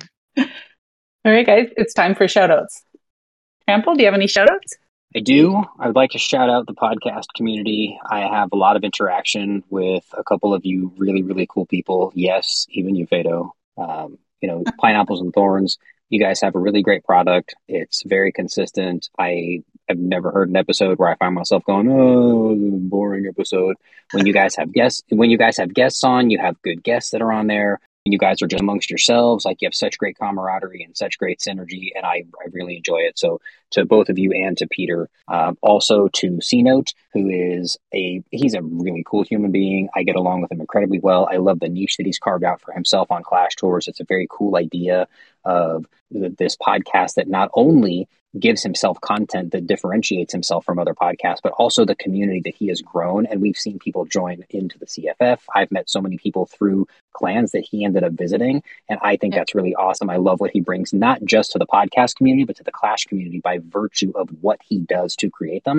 All right, guys, it's time for shout outs. Trample, do you have any shout outs? I do. I would like to shout out the podcast community. I have a lot of interaction with a couple of you really, really cool people. Yes, even you, Fado. Um, you know, Pineapples and Thorns. You guys have a really great product. It's very consistent. I have never heard an episode where I find myself going, "Oh, this is a boring episode." When you guys have guests, when you guys have guests on, you have good guests that are on there. And you guys are just amongst yourselves. Like you have such great camaraderie and such great synergy, and I, I really enjoy it. So to both of you and to Peter, um, also to C Note, who is a he's a really cool human being. I get along with him incredibly well. I love the niche that he's carved out for himself on Clash Tours. It's a very cool idea of th- this podcast that not only gives himself content that differentiates himself from other podcasts, but also the community that he has grown. And we've seen people join into the C F F. I've met so many people through clans that he ended up visiting. And I think Yeah. that's really awesome. I love what he brings, not just to the podcast community, but to the Clash community by virtue of what he does to create them.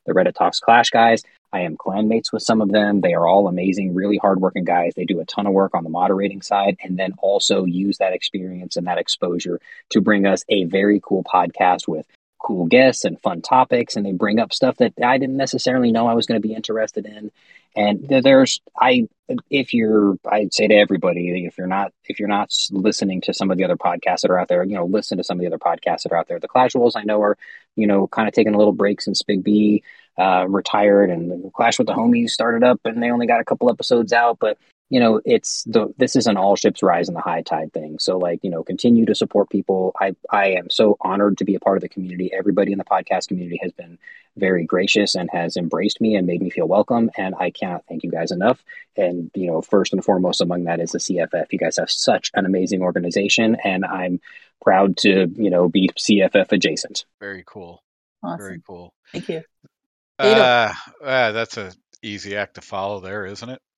the Reddit Talks Clash guys. I am clanmates with some of them. They are all amazing, really hardworking guys. They do a ton of work on the moderating side and then also use that experience and that exposure to bring us a very cool podcast with cool guests and fun topics. And they bring up stuff that I didn't necessarily know I was going to be interested in. And there's, I, if you're, I'd say to everybody, if you're not, if you're not listening to some of the other podcasts that are out there, you know, listen to some of the other podcasts that are out there. The Clash Wolves I know are, you know, kind of taking a little break since Big B uh, retired, and the Clash with the Homies started up and they only got a couple episodes out, but you know, it's the, this is an all ships rise in the high tide thing. So like, you know, continue to support people. I, I am so honored to be a part of the community. Everybody in the podcast community has been very gracious and has embraced me and made me feel welcome. And I cannot thank you guys enough. And, you know, first and foremost among that is the C F F. You guys have such an amazing organization, and I'm proud to, you know, be C F F adjacent. Very cool. Awesome. Very cool. Thank you. Uh, uh, that's a easy act to follow there, isn't it?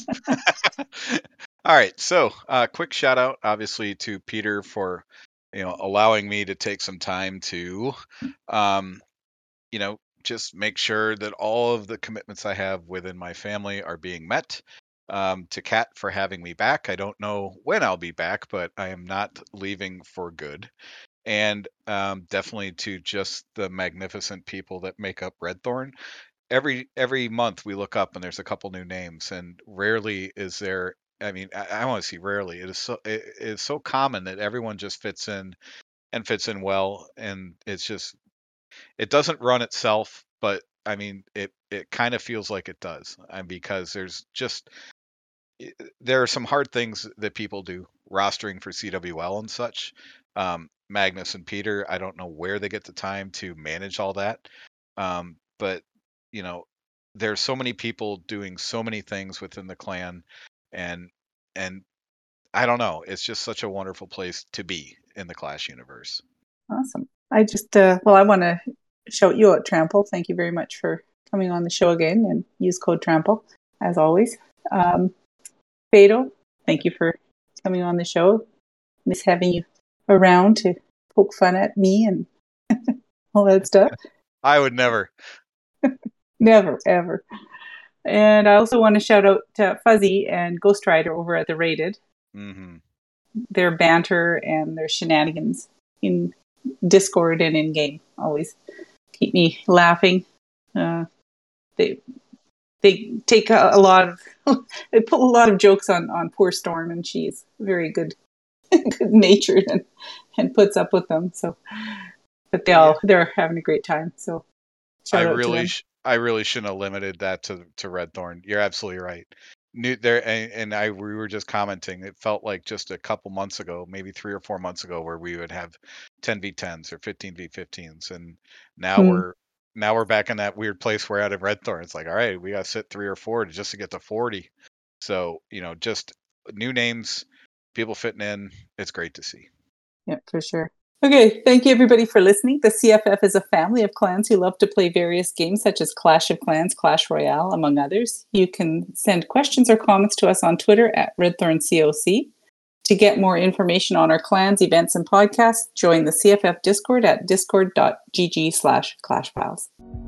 All right, so uh, quick shout out, obviously, to Peter for you know allowing me to take some time to, um, you know, just make sure that all of the commitments I have within my family are being met. Um, to Kat for having me back. I don't know when I'll be back, but I am not leaving for good. And um, definitely to just the magnificent people that make up Red Thorn. Every every month we look up and there's a couple new names, and rarely is there. I mean, I, I want to see rarely. It is so it is so common that everyone just fits in and fits in well, and it's just it doesn't run itself, but I mean, it it kind of feels like it does, and because there's just there are some hard things that people do rostering for C W L and such. Um, Magnus and Peter, I don't know where they get the time to manage all that, um, but you know, there's so many people doing so many things within the clan, and and I don't know, it's just such a wonderful place to be in the Clash universe. Awesome. I just uh, well, I want to shout you out, Trample. Thank you very much for coming on the show again, and use code Trample as always. Um, Fado, thank you for coming on the show. Miss having you around to poke fun at me and all that stuff. I would never. Never, ever. And I also want to shout out to Fuzzy and Ghost Rider over at the Rated. Mm-hmm. Their banter and their shenanigans in Discord and in game always keep me laughing. Uh, they they take a, a lot of they pull a lot of jokes on, on poor Storm, and she's very good good natured and, and puts up with them. So, but they all they're having a great time. So, shout I out really. to them. Sh- I really shouldn't have limited that to, to Red Thorn. You're absolutely right. New there, and, and I we were just commenting. It felt like just a couple months ago, maybe three or four months ago, where we would have ten v tens or fifteen v fifteens, and now Hmm. we're now we're back in that weird place we're at at Red Thorn. It's like, all right, we got to sit three or four to just to get to forty. So you know, just new names, people fitting in. It's great to see. Yeah, for sure. Okay, thank you everybody for listening. The C F F is a family of clans who love to play various games such as Clash of Clans, Clash Royale, among others. You can send questions or comments to us on Twitter at RedthornCoc. To get more information on our clans, events, and podcasts, join the C F F Discord at discord.gg slash clashfiles.